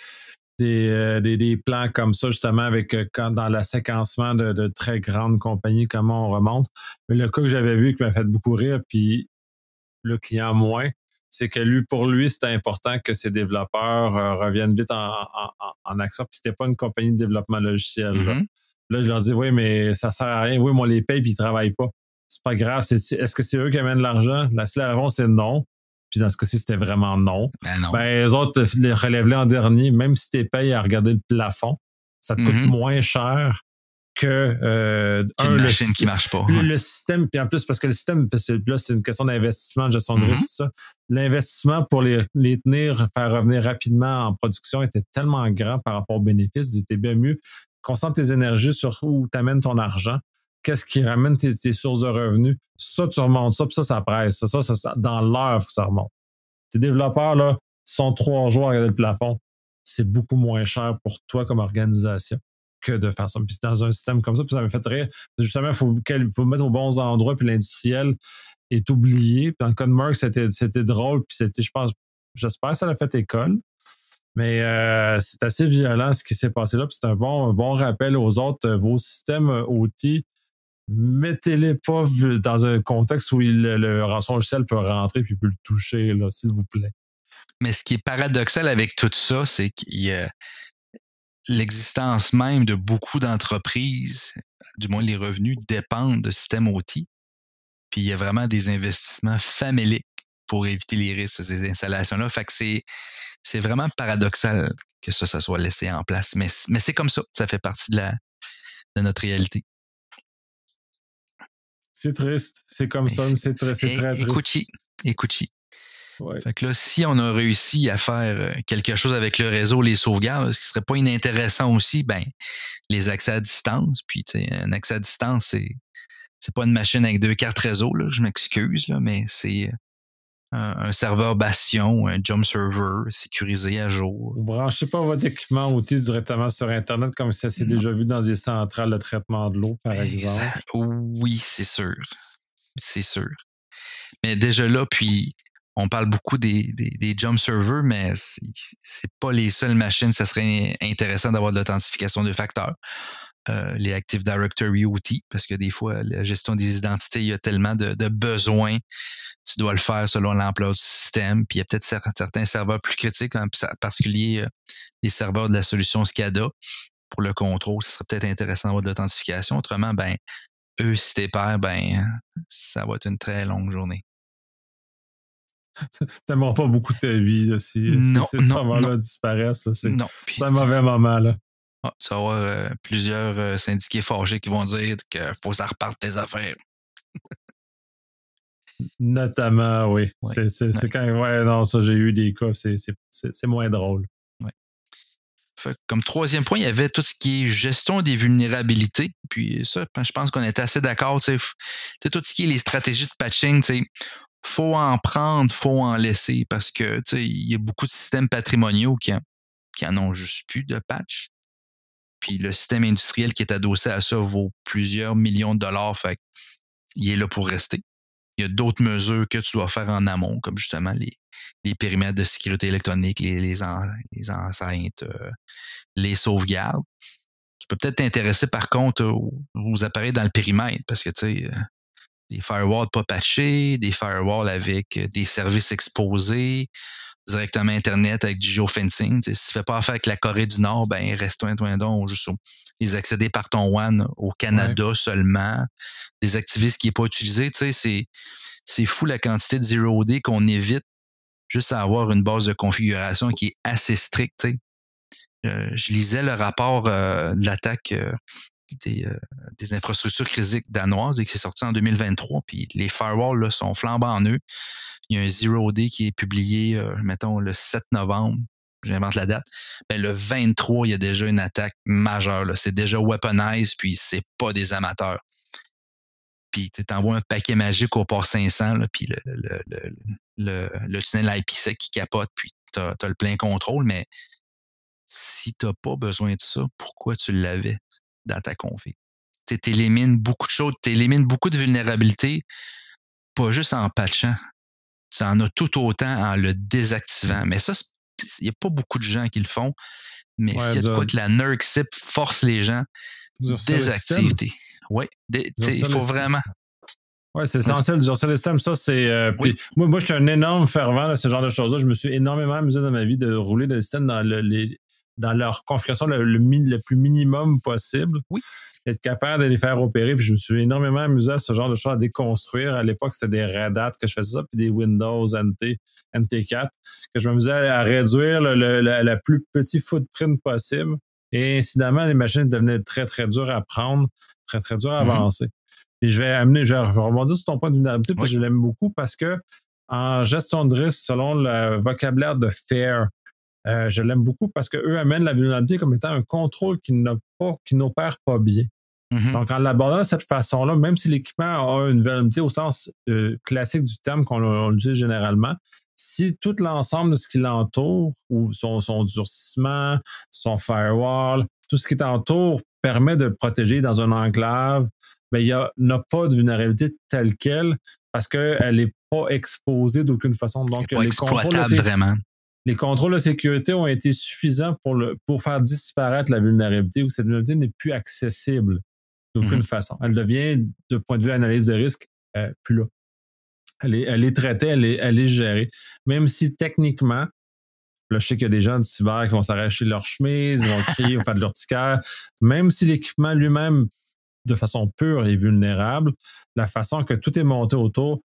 des plans comme ça, justement, avec dans la séquencement de très grandes compagnies, comment on remonte. Mais le cas que j'avais vu qui m'a fait beaucoup rire, puis le client moins, c'est que pour lui, c'était important que ses développeurs reviennent vite en action. Puis c'était pas une compagnie de développement logiciel. Mm-hmm. Là, je leur dis, oui, mais ça sert à rien. Oui, moi, on les paye puis ils travaillent pas. C'est pas grave. Est-ce que c'est eux qui amènent l'argent? Si la réponse est non, puis dans ce cas-ci, c'était vraiment non. Ben non. Les autres, les relève-les en dernier, même si tu payes à regarder le plafond, ça te coûte moins cher que une machine qui marche pas. Le système, puis en plus, parce que le système, là, c'est une question d'investissement, de gestion de risque, tout ça. L'investissement pour les tenir, faire revenir rapidement en production était tellement grand par rapport aux bénéfices. C'était bien mieux. Concentre tes énergies sur où tu amènes ton argent. Qu'est-ce qui ramène tes sources de revenus? Ça, tu remontes ça, puis ça presse. Ça, dans l'heure, ça remonte. Tes développeurs, là, sont 3 jours à regarder le plafond. C'est beaucoup moins cher pour toi comme organisation que de faire ça. Puis dans un système comme ça, puis ça m'a fait rire. Justement, il faut mettre aux bons endroits, puis l'industriel est oublié. Puis dans le cas de Merck, c'était drôle, puis j'espère que ça a fait école. Mais c'est assez violent ce qui s'est passé là. Puis c'est un bon rappel aux autres. Vos systèmes OT, mettez-les pas dans un contexte où le rançon logiciel peut rentrer puis peut le toucher, là, s'il vous plaît. Mais ce qui est paradoxal avec tout ça, c'est qu'il y a l'existence même de beaucoup d'entreprises, du moins les revenus, dépendent de systèmes OT. Puis il y a vraiment des investissements faméliques pour éviter les risques de ces installations-là. Fait que c'est vraiment paradoxal que ça soit laissé en place. Mais c'est comme ça fait partie de notre réalité. C'est triste. C'est comme ça, mais c'est très triste. Écoute-y. Ouais. Fait que là, si on a réussi à faire quelque chose avec le réseau, les sauvegardes, ce qui serait pas inintéressant aussi, les accès à distance. Puis, tu sais, un accès à distance, c'est pas une machine avec 2 cartes réseau, là, je m'excuse, là, mais c'est un serveur Bastion, un jump server sécurisé à jour. Vous branchez pas votre équipement OT directement sur Internet comme ça s'est déjà vu dans des centrales de traitement de l'eau, par exemple. Oui, c'est sûr. C'est sûr. Mais déjà là, puis on parle beaucoup des jump servers, mais c'est pas les seules machines. Ça serait intéressant d'avoir de l'authentification de facteurs. Les Active Directory OT, parce que des fois, la gestion des identités, il y a tellement de besoins. Tu dois le faire selon l'ampleur du système. Puis il y a peut-être certains serveurs plus critiques, en particulier les serveurs de la solution SCADA. Pour le contrôle, ça serait peut-être intéressant d'avoir de l'authentification. Autrement, si t'es perds, ça va être une très longue journée. T'aimeras pas beaucoup ta vie là, si ces serveurs-là disparaissent. C'est un mauvais moment. Là. Tu vas avoir plusieurs syndiqués fâchés qui vont dire qu'il faut que ça reparte tes affaires. Notamment, oui. Ouais. C'est quand non, ça, j'ai eu des cas, c'est moins drôle. Ouais. Fait, comme troisième point, il y avait tout ce qui est gestion des vulnérabilités. Puis ça, je pense qu'on était assez d'accord. Tout ce qui est les stratégies de patching, faut en prendre, faut en laisser parce que il y a beaucoup de systèmes patrimoniaux qui en ont juste plus de patch. Puis le système industriel qui est adossé à ça vaut plusieurs millions de dollars. Fait il est là pour rester. Il y a d'autres mesures que tu dois faire en amont, comme justement les périmètres de sécurité électronique, les enceintes, les sauvegardes. Tu peux peut-être t'intéresser par contre aux appareils dans le périmètre parce que des firewalls pas patchés, des firewalls avec des services exposés, directement Internet avec du geofencing. Si tu ne fais pas affaire avec la Corée du Nord, reste-toi donc juste les accéder par ton WAN au Canada seulement, désactiver ce qui n'est pas utilisé. c'est fou la quantité de zero-day qu'on évite juste à avoir une base de configuration qui est assez stricte. Je lisais le rapport de l'attaque des infrastructures critiques danoises et qui est sorti en 2023. Puis les firewalls là, sont flambant en eux. Il y a un zero-day qui est publié, mettons, le 7 novembre. J'invente la date. Ben, le 23, il y a déjà une attaque majeure. Là. C'est déjà weaponized, puis c'est pas des amateurs. Puis tu envoies un paquet magique au port 500, là, puis le tunnel IPsec qui capote, puis tu as le plein contrôle, mais si tu n'as pas besoin de ça, pourquoi tu l'avais dans ta config? Tu élimines beaucoup de choses, tu élimines beaucoup de vulnérabilités, pas juste en patchant. Tu en as tout autant en le désactivant. Mais ça, il n'y a pas beaucoup de gens qui le font. Mais s'il y a de quoi que la NERC-CIP force les gens, désactive. Oui, il faut vraiment. Oui, c'est essentiel. Durcir le système, ça, c'est. Puis moi, je suis un énorme fervent de ce genre de choses-là. Je me suis énormément amusé dans ma vie de rouler le système dans leur configuration le plus minimum possible. Oui. Être capable de les faire opérer. Puis je me suis énormément amusé à ce genre de choses à déconstruire. À l'époque, c'était des Red Hat que je faisais ça, puis des Windows NT4, que je m'amusais à réduire le plus petit footprint possible. Et incidemment, les machines devenaient très, très dures à prendre, très, très dures à avancer. Et je vais rebondir sur ton point de vulnérabilité, parce que je l'aime beaucoup, parce que en gestion de risque, selon le vocabulaire de FAIR, je l'aime beaucoup parce qu'eux amènent la vulnérabilité comme étant un contrôle qui n'opère pas bien. Donc, en l'abordant de cette façon-là, même si l'équipement a une vulnérabilité au sens classique du terme qu'on utilise généralement, si tout l'ensemble de ce qui l'entoure, ou son durcissement, son firewall, tout ce qui t'entoure permet de le protéger dans un enclave, ben, il n'a pas de vulnérabilité telle quelle parce qu'elle n'est pas exposée d'aucune façon. Donc, pas exploitable vraiment. Les contrôles de sécurité ont été suffisants pour faire disparaître la vulnérabilité, où cette vulnérabilité n'est plus accessible d'aucune façon. Elle devient, de point de vue analyse de risque, plus là. Elle est traitée, elle est gérée. Même si techniquement, là, je sais qu'il y a des gens de cyber qui vont s'arracher leur chemise, ils vont crier, ils vont faire de l'urticaire. Même si l'équipement lui-même, de façon pure, est vulnérable, la façon que tout est monté autour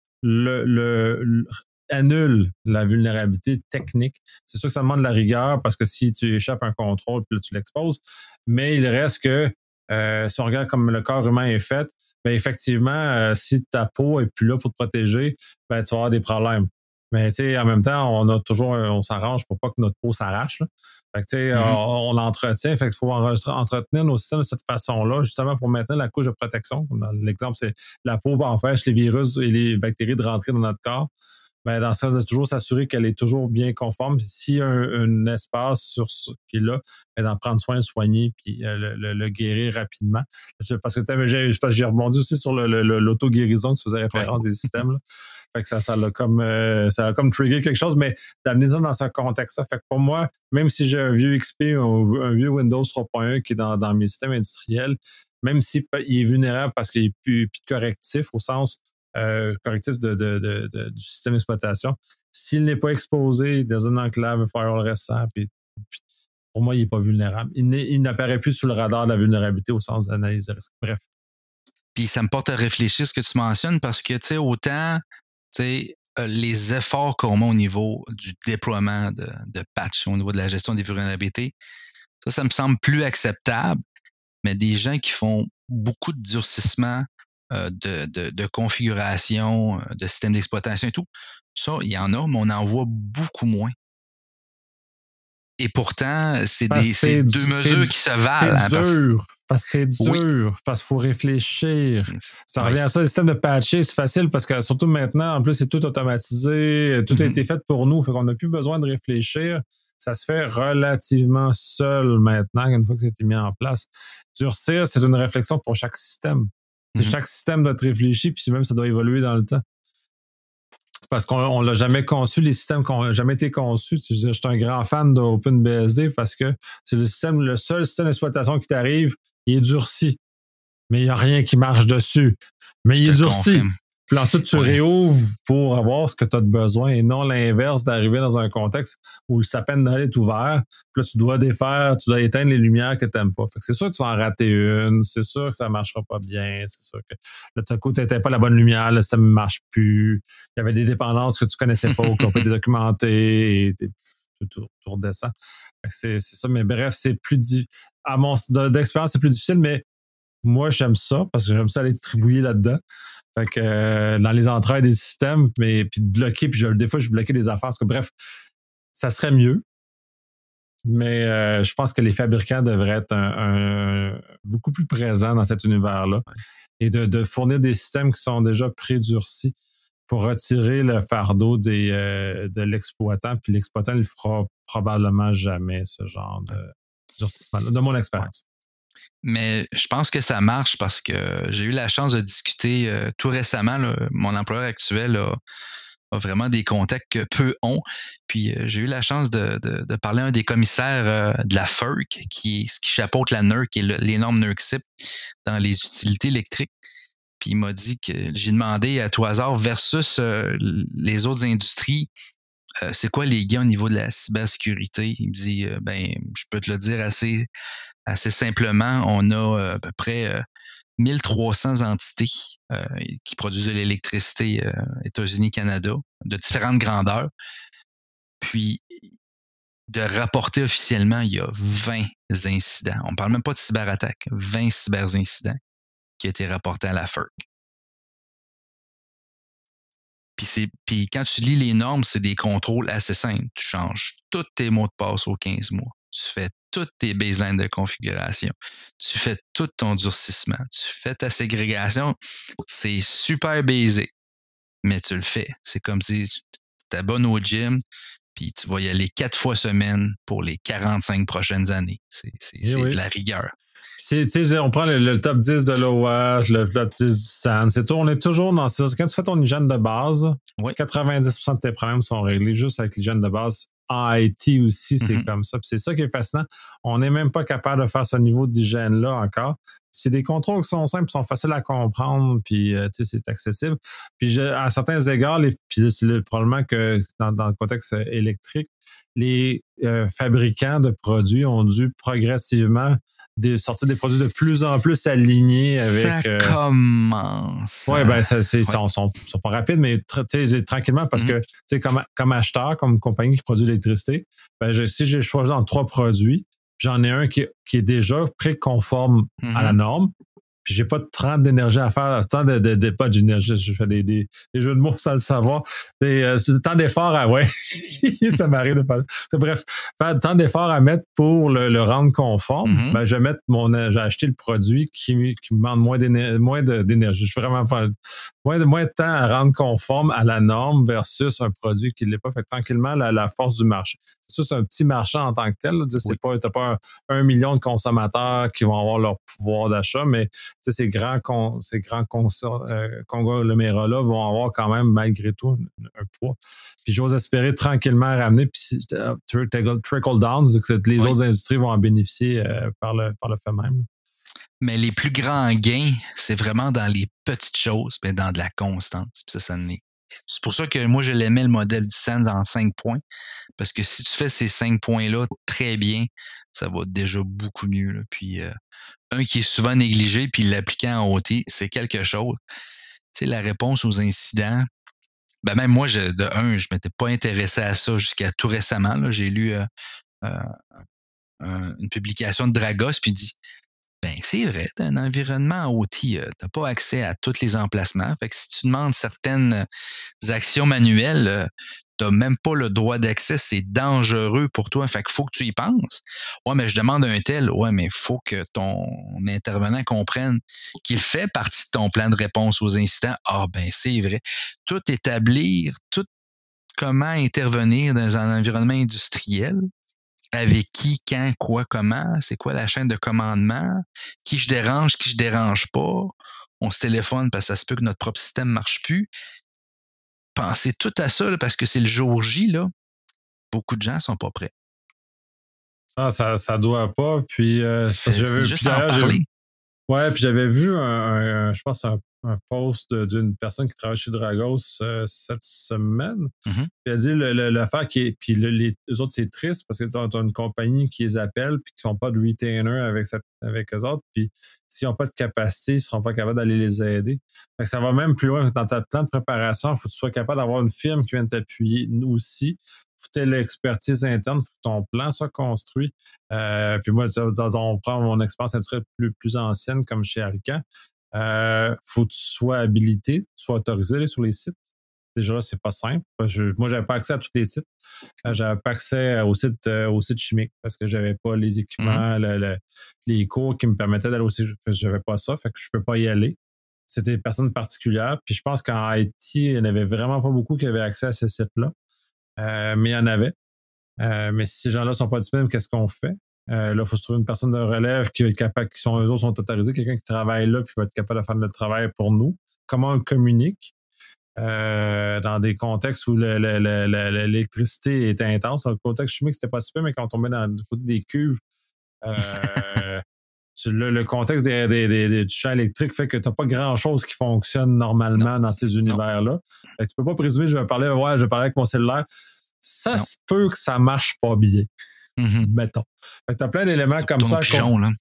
annule la vulnérabilité technique. C'est sûr que ça demande de la rigueur parce que si tu échappes un contrôle, puis là, tu l'exposes. Mais il reste que si on regarde comme le corps humain est fait, ben effectivement, si ta peau est plus là pour te protéger, ben tu vas avoir des problèmes. Mais tu sais, en même temps, on s'arrange pour pas que notre peau s'arrache. Là. Fait que tu sais, on l'entretient. Fait qu'il faut entretenir nos systèmes de cette façon-là, justement pour maintenir la couche de protection. L'exemple, c'est la peau empêche les virus et les bactéries de rentrer dans notre corps. Ben, dans ça, de toujours s'assurer qu'elle est toujours bien conforme. S'il y a un espace sur ce qui est là, ben, d'en prendre soin, le soigner, puis le guérir rapidement. Parce que j'ai rebondi aussi sur l'auto-guérison que tu faisais référence des systèmes. Là. Fait que ça l'a comme trigger quelque chose, mais d'amener ça dans ce contexte-là. Fait que pour moi, même si j'ai un vieux XP ou un vieux Windows 3.1 qui est dans mes systèmes industriels, même s'il est vulnérable parce qu'il n'y a plus de correctif au sens correctif du système d'exploitation. S'il n'est pas exposé dans une enclave, un firewall récent, puis pour moi, il n'est pas vulnérable. Il n'apparaît plus sous le radar de la vulnérabilité au sens d'analyse de risque. Bref. Puis ça me porte à réfléchir ce que tu mentionnes parce que, tu sais, autant, tu sais, les efforts qu'on met au niveau du déploiement de patch, au niveau de la gestion des vulnérabilités, ça me semble plus acceptable, mais des gens qui font beaucoup de durcissement de configuration, de système d'exploitation et tout. Ça, il y en a, mais on en voit beaucoup moins. Et pourtant, c'est deux mesures qui se valent. C'est dur. Parce que c'est dur. Parce qu'il faut réfléchir. Ça revient à ça, le système de patcher, c'est facile parce que surtout maintenant, en plus, c'est tout automatisé. Tout a été fait pour nous. Fait qu'on n'a plus besoin de réfléchir. Ça se fait relativement seul maintenant, une fois que ça a été mis en place. Durcir, c'est une réflexion pour chaque système. Chaque système doit être réfléchi, puis même ça doit évoluer dans le temps. Parce qu'on l'a jamais conçu, les systèmes qui n'ont jamais été conçus. Je suis un grand fan d'OpenBSD parce que c'est le seul système d'exploitation qui t'arrive, il est durci. Mais il n'y a rien qui marche dessus. Mais il est durci. Puis ensuite, tu réouvres pour avoir ce que tu as de besoin et non l'inverse d'arriver dans un contexte où le sapin de Noël est ouvert. Puis là, tu dois défaire, tu dois éteindre les lumières que tu n'aimes pas. Fait que c'est sûr que tu vas en rater une. C'est sûr que ça ne marchera pas bien. C'est sûr que là, tout à coup, tu n'étais pas la bonne lumière, le système ne marche plus. Il y avait des dépendances que tu ne connaissais pas ou qui n'ont pas été documentées. Et tu redescends. C'est ça. Mais bref, c'est plus à mon d'expérience, c'est plus difficile, mais moi, j'aime ça parce que j'aime ça aller tribouiller là-dedans. Fait que dans les entrailles des systèmes, mais puis de bloquer, puis des fois, je bloquais des affaires. Parce que, bref, ça serait mieux. Mais je pense que les fabricants devraient être beaucoup plus présents dans cet univers-là et de fournir des systèmes qui sont déjà prédurcis pour retirer le fardeau de l'exploitant. Puis l'exploitant, il ne fera probablement jamais ce genre de durcissement-là, de mon expérience. Mais je pense que ça marche parce que j'ai eu la chance de discuter tout récemment. Là, mon employeur actuel a vraiment des contacts que peu ont. Puis j'ai eu la chance de parler à un des commissaires de la FERC, qui chapeaute la NERC et les normes NERC-CIP dans les utilités électriques. Puis il m'a dit que j'ai demandé à tout hasard versus les autres industries, c'est quoi les gains au niveau de la cybersécurité? Il me dit, je peux te le dire assez simplement, on a à peu près 1300 entités qui produisent de l'électricité États-Unis, Canada, de différentes grandeurs. Puis, de rapporter officiellement, il y a 20 incidents. On ne parle même pas de cyberattaque, 20 cyberincidents qui ont été rapportés à la FERC. Puis quand tu lis les normes, c'est des contrôles assez simples. Tu changes tous tes mots de passe aux 15 mois. Tu fais toutes tes baselines de configuration. Tu fais tout ton durcissement. Tu fais ta ségrégation. C'est super basic, mais tu le fais. C'est comme si tu t'abonnes au gym, puis tu vas y aller 4 fois semaine pour les 45 prochaines années. C'est de la rigueur. On prend le top 10 de l'OAS, le top 10 du SAN. On est toujours dans ça. Quand tu fais ton hygiène de base, 90% de tes problèmes sont réglés juste avec l'hygiène de base. En IT aussi, c'est comme ça. Puis c'est ça qui est fascinant. On n'est même pas capable de faire ce niveau d'hygiène-là encore. C'est des contrôles qui sont simples, qui sont faciles à comprendre, puis c'est accessible. Puis à certains égards, puis c'est probablement que dans le contexte électrique, les fabricants de produits ont dû progressivement sortir des produits de plus en plus alignés avec. Ça commence. Oui, ben, ils sont pas rapides, mais tranquillement, parce que, comme acheteur, comme compagnie qui produit de l'électricité, ben, si j'ai choisi entre 3 produits, j'en ai un qui est déjà préconforme à la norme, puis j'ai pas 30 d'énergie à faire, tant pas d'énergie, je fais des jeux de mots sans le savoir. C'est tant d'efforts ça m'arrive de parler. Bref, tant d'efforts à mettre pour le rendre conforme, ben, j'ai acheté le produit qui me demande moins d'énergie. Je suis vraiment pas moins de temps à rendre conforme à la norme versus un produit qui ne l'est pas. Fait que tranquillement, la force du marché. C'est sûr, c'est un petit marché en tant que tel. T'as pas 1 million de consommateurs qui vont avoir leur pouvoir d'achat, mais ces grands conglomérats-là vont avoir quand même, malgré tout, un poids. Puis j'ose espérer tranquillement ramener, puis trickle down, que les autres industries vont en bénéficier par le fait même. Mais les plus grands gains, c'est vraiment dans les petites choses, mais dans de la constance. Puis ça n'est. C'est pour ça que moi, je l'aimais le modèle du SANS en 5 points. Parce que si tu fais ces 5 points-là très bien, ça va déjà beaucoup mieux. Là. Puis un qui est souvent négligé, puis l'appliquer en OT, c'est quelque chose. Tu sais, la réponse aux incidents, ben même moi, je m'étais pas intéressé à ça jusqu'à tout récemment. Là. J'ai lu une publication de Dragos, puis dit ben, c'est vrai, tu as un environnement OT, tu n'as pas accès à tous les emplacements. Fait que si tu demandes certaines actions manuelles, tu n'as même pas le droit d'accès, c'est dangereux pour toi. Fait qu'il faut que tu y penses. Ouais, mais je demande un tel. Ouais, mais il faut que ton intervenant comprenne qu'il fait partie de ton plan de réponse aux incidents. Ah, ben, c'est vrai. Tout établir, tout comment intervenir dans un environnement industriel, avec qui, quand, quoi, comment, c'est quoi la chaîne de commandement, qui je dérange pas. On se téléphone parce que ça se peut que notre propre système ne marche plus. Pensez tout à ça là, parce que c'est le jour J, là. Beaucoup de gens ne sont pas prêts. Ah, ça doit pas. Puis, juste en parler. Ouais, puis j'avais vu je pense, un un post d'une personne qui travaille chez Dragos cette semaine. Mhm. Puis elle dit l'affaire qui est. Puis les autres, c'est triste parce que tu as une compagnie qui les appelle puis qui n'ont pas de retainer avec eux autres. Puis s'ils n'ont pas de capacité, ils ne seront pas capables d'aller les aider. Fait que ça va même plus loin. Dans ta plan de préparation, il faut que tu sois capable d'avoir une firme qui vienne t'appuyer. Nous aussi, faut que tu aies l'expertise interne, il faut que ton plan soit construit. Puis moi, on prend mon expérience industrielle plus ancienne, comme chez Alcan. Faut que tu sois habilité, tu sois autorisé à aller sur les sites. Déjà, là, c'est pas simple. Moi, j'avais pas accès à tous les sites. J'avais pas accès au site chimique parce que j'avais pas les équipements, les cours qui me permettaient d'aller au site. J'avais pas ça, fait que je peux pas y aller. C'était des personnes particulières. Puis je pense qu'en Haïti, il n'y en avait vraiment pas beaucoup qui avaient accès à ces sites-là. Mais il y en avait. Mais si ces gens-là sont pas disponibles, qu'est-ce qu'on fait? Là, il faut se trouver une personne de relève qui est capable, eux autres sont autorisés, quelqu'un qui travaille là puis va être capable de faire le travail pour nous. Comment on communique dans des contextes où l'électricité était intense. Dans le contexte chimique, c'était pas super, mais quand on met dans des cuves, le contexte du champ électrique fait que tu n'as pas grand-chose qui fonctionne normalement dans ces univers-là. Fait que tu peux pas présumer, je vais parler avec mon cellulaire. Ça se peut que ça marche pas bien. Mettons. Fait que t'as plein d'éléments comme ça. Pigeon, là.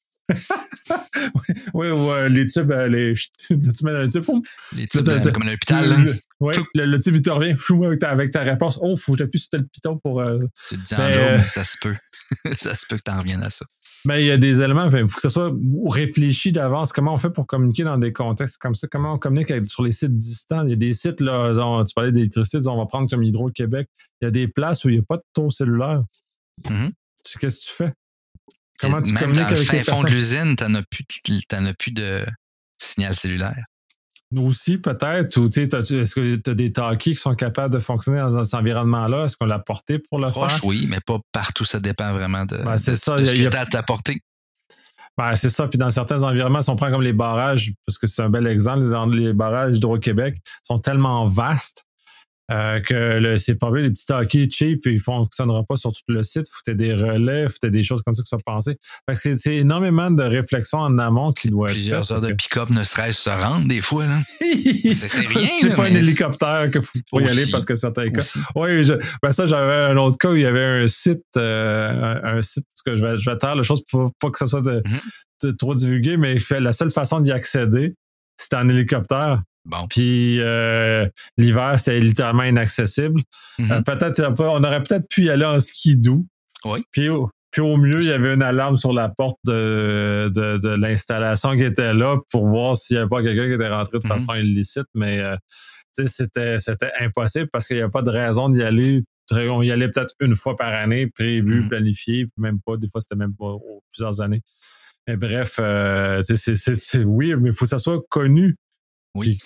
oui, ou les tubes, tu mets dans le tube. Les tubes comme un hôpital. Oui, le tube, il te revient avec ta réponse. Oh, faut que j'appuie sur tel piton pour. Tu te dis en jour, mais ça se peut. Ça se peut que tu en reviennes à ça. Mais il y a des éléments, il faut que ça soit réfléchi d'avance. Comment on fait pour communiquer dans des contextes comme ça? Comment on communique sur les sites distants? Il y a des sites, là, tu parlais d'électricité, on va prendre comme Hydro-Québec. Il y a des places où il n'y a pas de taux cellulaire. Qu'est-ce que tu fais? Comment tu communiques avec les personnes? Même dans le fin fond de l'usine, t'en as plus de signal cellulaire. Nous aussi, peut-être. Ou est-ce que tu as des talkies qui sont capables de fonctionner dans cet environnement-là? Est-ce qu'on l'a porté pour le faire? Oui, mais pas partout. Ça dépend vraiment de c'est ça, ce que tu as à t'apporter. C'est ça. Puis dans certains environnements, si on prend comme les barrages, parce que c'est un bel exemple, les barrages d'Hydro-Québec sont tellement vastes que c'est probablement les petits talkies cheap et ils ne fonctionneront pas sur tout le site. Il faut que tu aies des relais, il faut que tu aies des choses comme ça qui sont pensées. Fait que c'est énormément de réflexion en amont qui doit être fait. Plusieurs heures de pick-up ne serait-ce se rendre des fois. Là. c'est rien. C'est pas un hélicoptère qu'il faut y aller parce que certains cas. Oui, ça, j'avais un autre cas où il y avait un site, que je vais taire la chose pour pas que ça soit de trop divulgué, mais la seule façon d'y accéder, c'était en hélicoptère. Bon. Puis l'hiver, c'était littéralement inaccessible. On aurait peut-être pu y aller en skidoo. Oui. Puis au mieux, il y avait une alarme sur la porte de l'installation qui était là pour voir s'il n'y avait pas quelqu'un qui était rentré de façon illicite. Mais c'était impossible parce qu'il n'y avait pas de raison d'y aller. On y allait peut-être une fois par année, prévu, planifié, même pas. Des fois, c'était même pas plusieurs années. Mais bref, c'est weird, mais il faut que ça soit connu. Oui.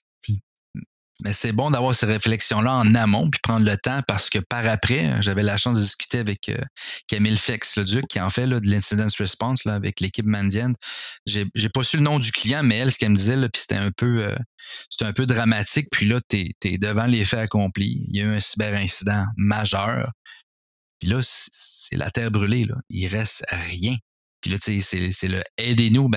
Mais c'est bon d'avoir ces réflexions-là en amont puis prendre le temps parce que par après, j'avais la chance de discuter avec Camille Fex-Leduc qui en fait là, de l'incident response là, avec l'équipe Mandiant. J'ai pas su le nom du client, mais elle, ce qu'elle me disait, là, puis c'était un peu dramatique. Puis là, t'es devant les faits accomplis. Il y a eu un cyberincident majeur. Puis là, c'est la terre brûlée. Là. Il reste rien. Puis là, tu sais, c'est le aidez-nous,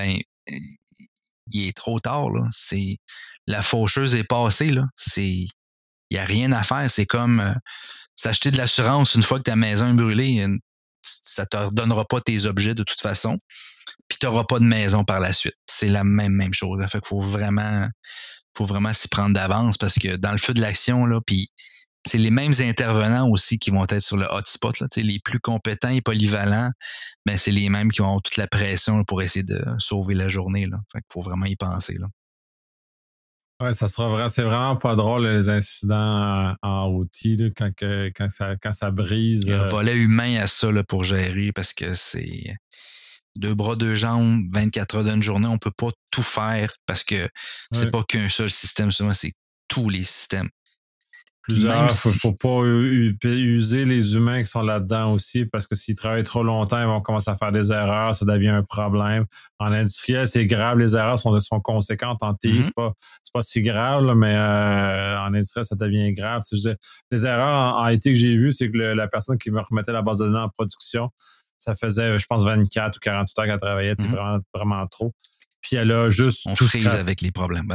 il est trop tard, là. La faucheuse est passée, là. Il n'y a rien à faire. C'est comme s'acheter de l'assurance une fois que ta maison est brûlée. Ça ne te redonnera pas tes objets de toute façon. Puis tu n'auras pas de maison par la suite. C'est la même chose. Là. Fait qu'il faut vraiment s'y prendre d'avance parce que dans le feu de l'action, là, puis c'est les mêmes intervenants aussi qui vont être sur le hotspot. Là, les plus compétents et polyvalents, mais c'est les mêmes qui ont toute la pression là, pour essayer de sauver la journée. Là. Fait qu'il faut vraiment y penser. Là. Ouais, c'est vraiment pas drôle les incidents en OT là, quand ça brise. Il y a un volet humain à ça là, pour gérer parce que c'est 2 bras, 2 jambes, 24 heures d'une journée. On peut pas tout faire parce que c'est pas qu'un seul système, souvent c'est tous les systèmes. Plusieurs, faut pas user les humains qui sont là-dedans aussi parce que s'ils travaillent trop longtemps, ils vont commencer à faire des erreurs, ça devient un problème. En industriel, c'est grave, les erreurs sont conséquentes. En TI, c'est pas si grave, là, mais en industriel, ça devient grave. Les erreurs en IT que j'ai vues, c'est que la personne qui me remettait la base de données en production, ça faisait, je pense, 24 ou 48 heures qu'elle travaillait, c'est vraiment, vraiment trop. Puis elle a juste on frise avec les problèmes, ben oui.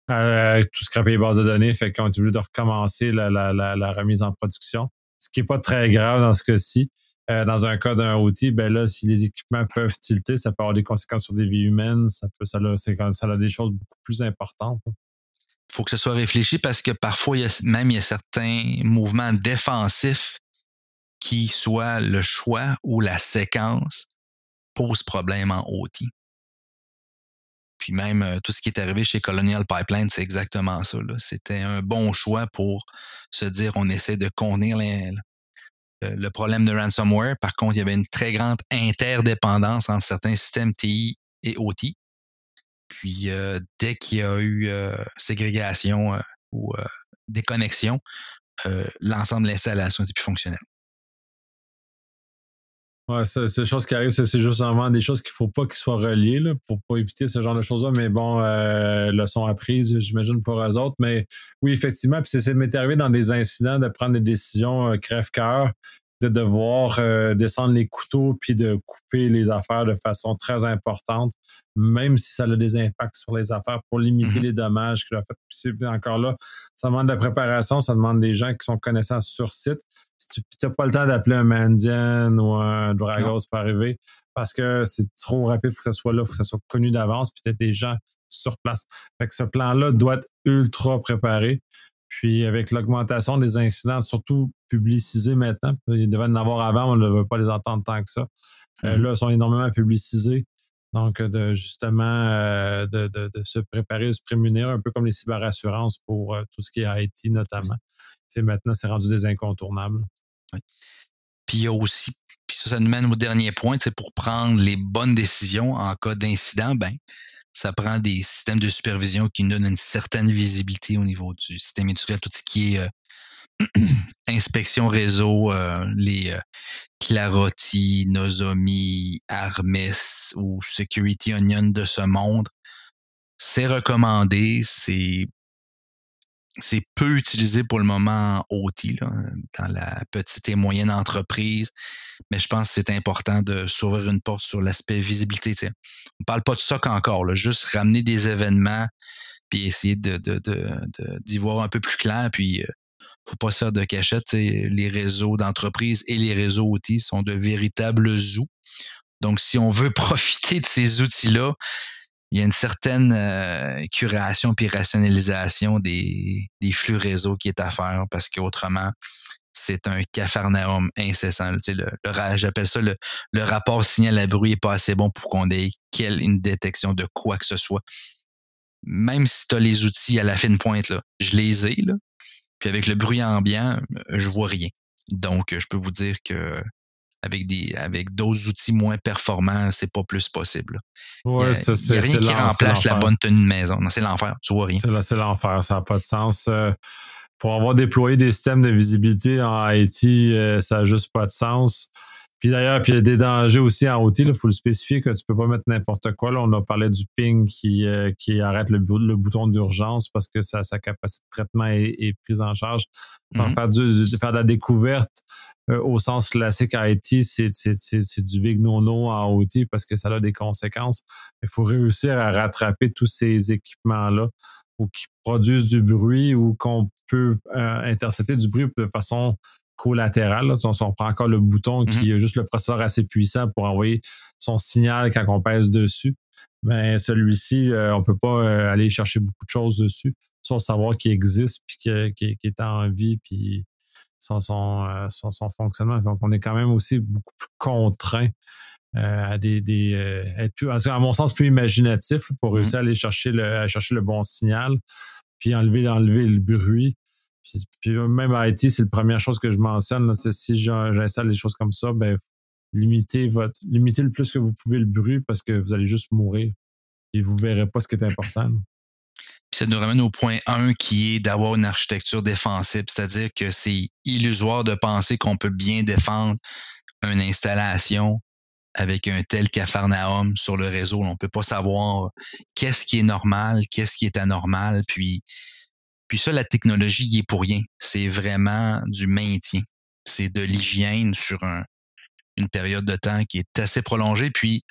tout scraper les bases de données, fait qu'on est obligé de recommencer la remise en production, ce qui n'est pas très grave dans ce cas-ci. Dans un cas d'un outil, ben là, si les équipements peuvent tilter, ça peut avoir des conséquences sur des vies humaines, ça a des choses beaucoup plus importantes. Il faut que ce soit réfléchi parce que parfois, il y a certains mouvements défensifs qui, soit le choix ou la séquence, posent problème en OT. Puis même tout ce qui est arrivé chez Colonial Pipeline, c'est exactement ça. Là. C'était un bon choix pour se dire on essaie de contenir le problème de ransomware. Par contre, il y avait une très grande interdépendance entre certains systèmes TI et OT. Puis dès qu'il y a eu ségrégation ou déconnexion, l'ensemble de l'installation n'était plus fonctionnel. Ouais, c'est des choses qui arrivent, c'est justement des choses qu'il ne faut pas qu'ils soient reliées là, pour pas éviter ce genre de choses-là. Mais bon, leçon apprise, j'imagine, pour eux autres. Mais oui, effectivement, puis c'est m'est arrivé dans des incidents de prendre des décisions crève-cœur, de devoir descendre les couteaux puis de couper les affaires de façon très importante, même si ça a des impacts sur les affaires pour limiter les dommages qu'il a fait. Puis encore là, ça demande de la préparation, ça demande des gens qui sont connaissants sur site. Si tu n'as pas le temps d'appeler un Mandiant ou un Dragos pour arriver parce que c'est trop rapide, il faut que ça soit là, il faut que ça soit connu d'avance, puis peut-être des gens sur place. Fait que ce plan-là doit être ultra préparé. Puis avec l'augmentation des incidents, surtout publicisés maintenant, il devait en avoir avant, on ne veut pas les entendre tant que ça. Là, ils sont énormément publicisés. Donc, de se préparer, de se prémunir, un peu comme les cyberassurances pour tout ce qui est IT notamment. Maintenant, c'est rendu des incontournables. Oui. Puis il y a aussi, puis ça nous mène au dernier point, pour prendre les bonnes décisions en cas d'incident, ben, ça prend des systèmes de supervision qui nous donnent une certaine visibilité au niveau du système industriel, tout ce qui est inspection réseau, les Claroty, Nozomi, Armis ou Security Onion de ce monde. C'est recommandé, c'est peu utilisé pour le moment en OT, là, dans la petite et moyenne entreprise, mais je pense que c'est important de s'ouvrir une porte sur l'aspect visibilité. T'sais. On ne parle pas de SOC encore, là, juste ramener des événements puis essayer d'y voir un peu plus clair. Puis, faut pas se faire de cachette. Les réseaux d'entreprise et les réseaux OT sont de véritables zoos. Donc, si on veut profiter de ces outils-là, il y a une certaine curation puis rationalisation des flux réseau qui est à faire parce qu'autrement, c'est un capharnaüm incessant. J'appelle ça le rapport signal à bruit n'est pas assez bon pour qu'on ait une détection de quoi que ce soit. Même si tu as les outils à la fine pointe, là, je les ai, là, puis avec le bruit ambiant, je vois rien. Donc, je peux vous dire que avec d'autres outils moins performants, c'est pas plus possible. Il Ouais, y a rien qui remplace la bonne tenue de maison. Non, c'est l'enfer. Tu vois rien. C'est l'enfer, ça n'a pas de sens. Pour avoir déployé des systèmes de visibilité en IT, ça n'a juste pas de sens. Puis d'ailleurs, puis il y a des dangers aussi en OT. Il faut le spécifier que tu ne peux pas mettre n'importe quoi. Là, on a parlé du ping qui arrête le bouton d'urgence parce que sa capacité de traitement est prise en charge. Faire de la découverte au sens classique IT, c'est du big no-no en OT parce que ça a des conséquences. Il faut réussir à rattraper tous ces équipements-là ou qui produisent du bruit ou qu'on peut intercepter du bruit de façon collatérale. Là. Si on prend encore le bouton qui a juste le processeur assez puissant pour envoyer son signal quand on pèse dessus, mais celui-ci, on ne peut pas aller chercher beaucoup de choses dessus sans savoir qu'il existe puis qu'il est en vie puis son fonctionnement. Donc, on est quand même aussi beaucoup plus contraint à être plus, à mon sens, plus imaginatif pour réussir à aller chercher le bon signal, puis enlever le bruit. Puis même à IT, c'est la première chose que je mentionne. Là, c'est si j'installe des choses comme ça, ben limitez le plus que vous pouvez le bruit parce que vous allez juste mourir et vous ne verrez pas ce qui est important. Puis ça nous ramène au point 1 qui est d'avoir une architecture défensive, c'est-à-dire que c'est illusoire de penser qu'on peut bien défendre une installation avec un tel capharnaüm sur le réseau. On ne peut pas savoir qu'est-ce qui est normal, qu'est-ce qui est anormal. Puis ça, la technologie y est pour rien. C'est vraiment du maintien. C'est de l'hygiène sur une période de temps qui est assez prolongée. Puis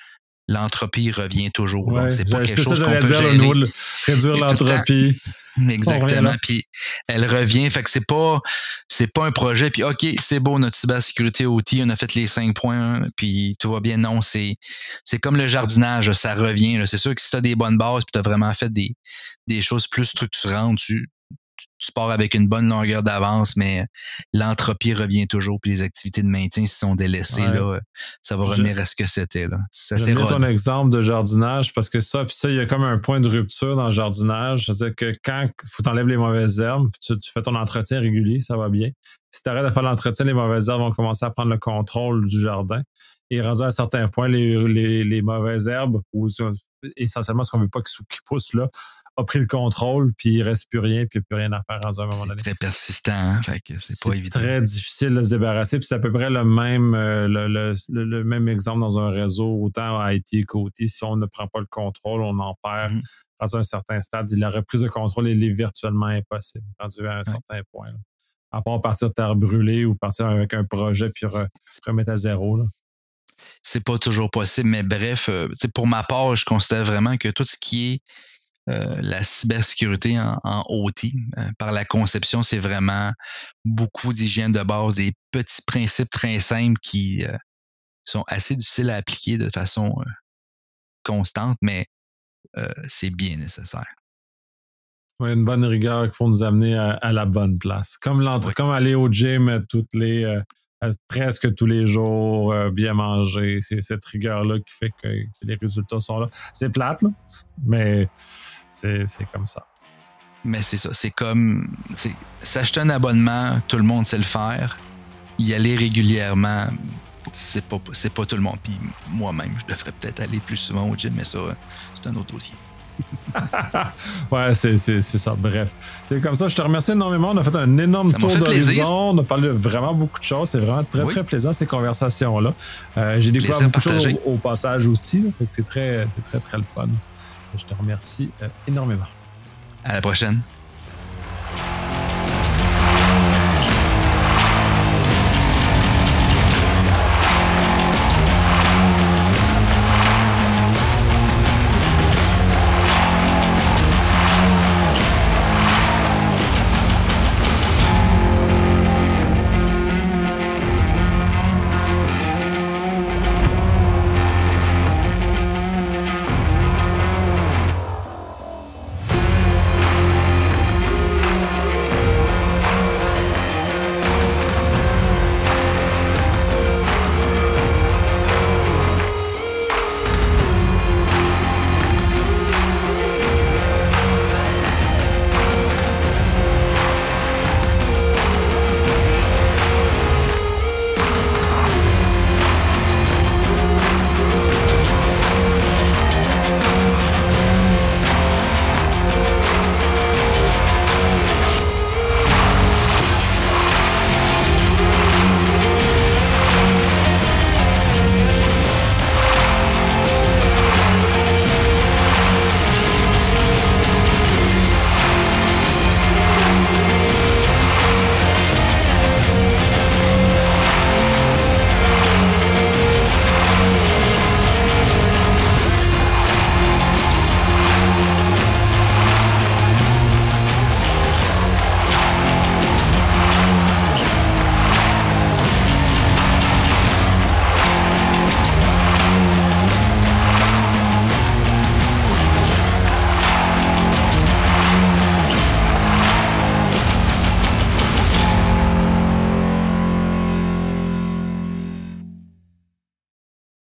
l'entropie revient toujours. Ouais, Donc, c'est pas quelque chose qu'on j'allais peut dire, gérer. réduire l'entropie. Exactement. Puis elle revient. Fait que c'est pas un projet. Puis OK, c'est beau notre cybersécurité OT. On a fait les 5 points. Puis tout va bien. Non, c'est comme le jardinage. Ça revient. Là. C'est sûr que si tu as des bonnes bases, puis tu as vraiment fait des choses plus structurantes, tu pars avec une bonne longueur d'avance, mais l'entropie revient toujours, puis les activités de maintien, si sont délaissées, là, ça va revenir à ce que c'était. Là. Ça J'aime bien s'érode. ton exemple de jardinage parce que ça, il y a comme un point de rupture dans le jardinage. C'est-à-dire que quand il faut t'enlèves les mauvaises herbes, tu fais ton entretien régulier, ça va bien. Si tu arrêtes de faire l'entretien, les mauvaises herbes vont commencer à prendre le contrôle du jardin. Et rendu à un certain point, les mauvaises herbes, ou essentiellement ce qu'on ne veut pas qui pousse là, a pris le contrôle, puis il ne reste plus rien, puis il n'y a plus rien à faire rendu à un moment donné. C'est très persistant, hein? Fait que c'est pas évident. C'est très difficile de se débarrasser, puis c'est à peu près le même, le même exemple dans un réseau, autant à IT qu'OT. Si on ne prend pas le contrôle, on en perd. Rendu à un certain stade, la reprise de contrôle, elle est virtuellement impossible, rendu à un certain point. Là. À part partir terre brûlée ou partir avec un projet, puis remettre à zéro. Là. C'est pas toujours possible, mais bref, pour ma part, je considère vraiment que tout ce qui est la cybersécurité en OT, par la conception, c'est vraiment beaucoup d'hygiène de base, des petits principes très simples qui sont assez difficiles à appliquer de façon constante, mais c'est bien nécessaire. Oui, une bonne rigueur qu'il faut nous amener à la bonne place. Comme comme aller au gym presque tous les jours, bien manger. C'est cette rigueur-là qui fait que les résultats sont là. C'est plate, là, mais c'est comme ça. Mais c'est ça. C'est comme s'acheter un abonnement, tout le monde sait le faire. Y aller régulièrement, c'est pas tout le monde. Puis moi-même, je devrais peut-être aller plus souvent au gym, mais ça, c'est un autre dossier. Ouais, c'est ça. Bref, c'est comme ça. Je te remercie énormément. On a fait un énorme tour d'horizon. On a parlé de vraiment beaucoup de choses. C'est vraiment très, très plaisant, ces conversations-là. J'ai découvert beaucoup de choses au passage aussi. Là, fait que c'est très, très, très le fun. Je te remercie énormément. À la prochaine.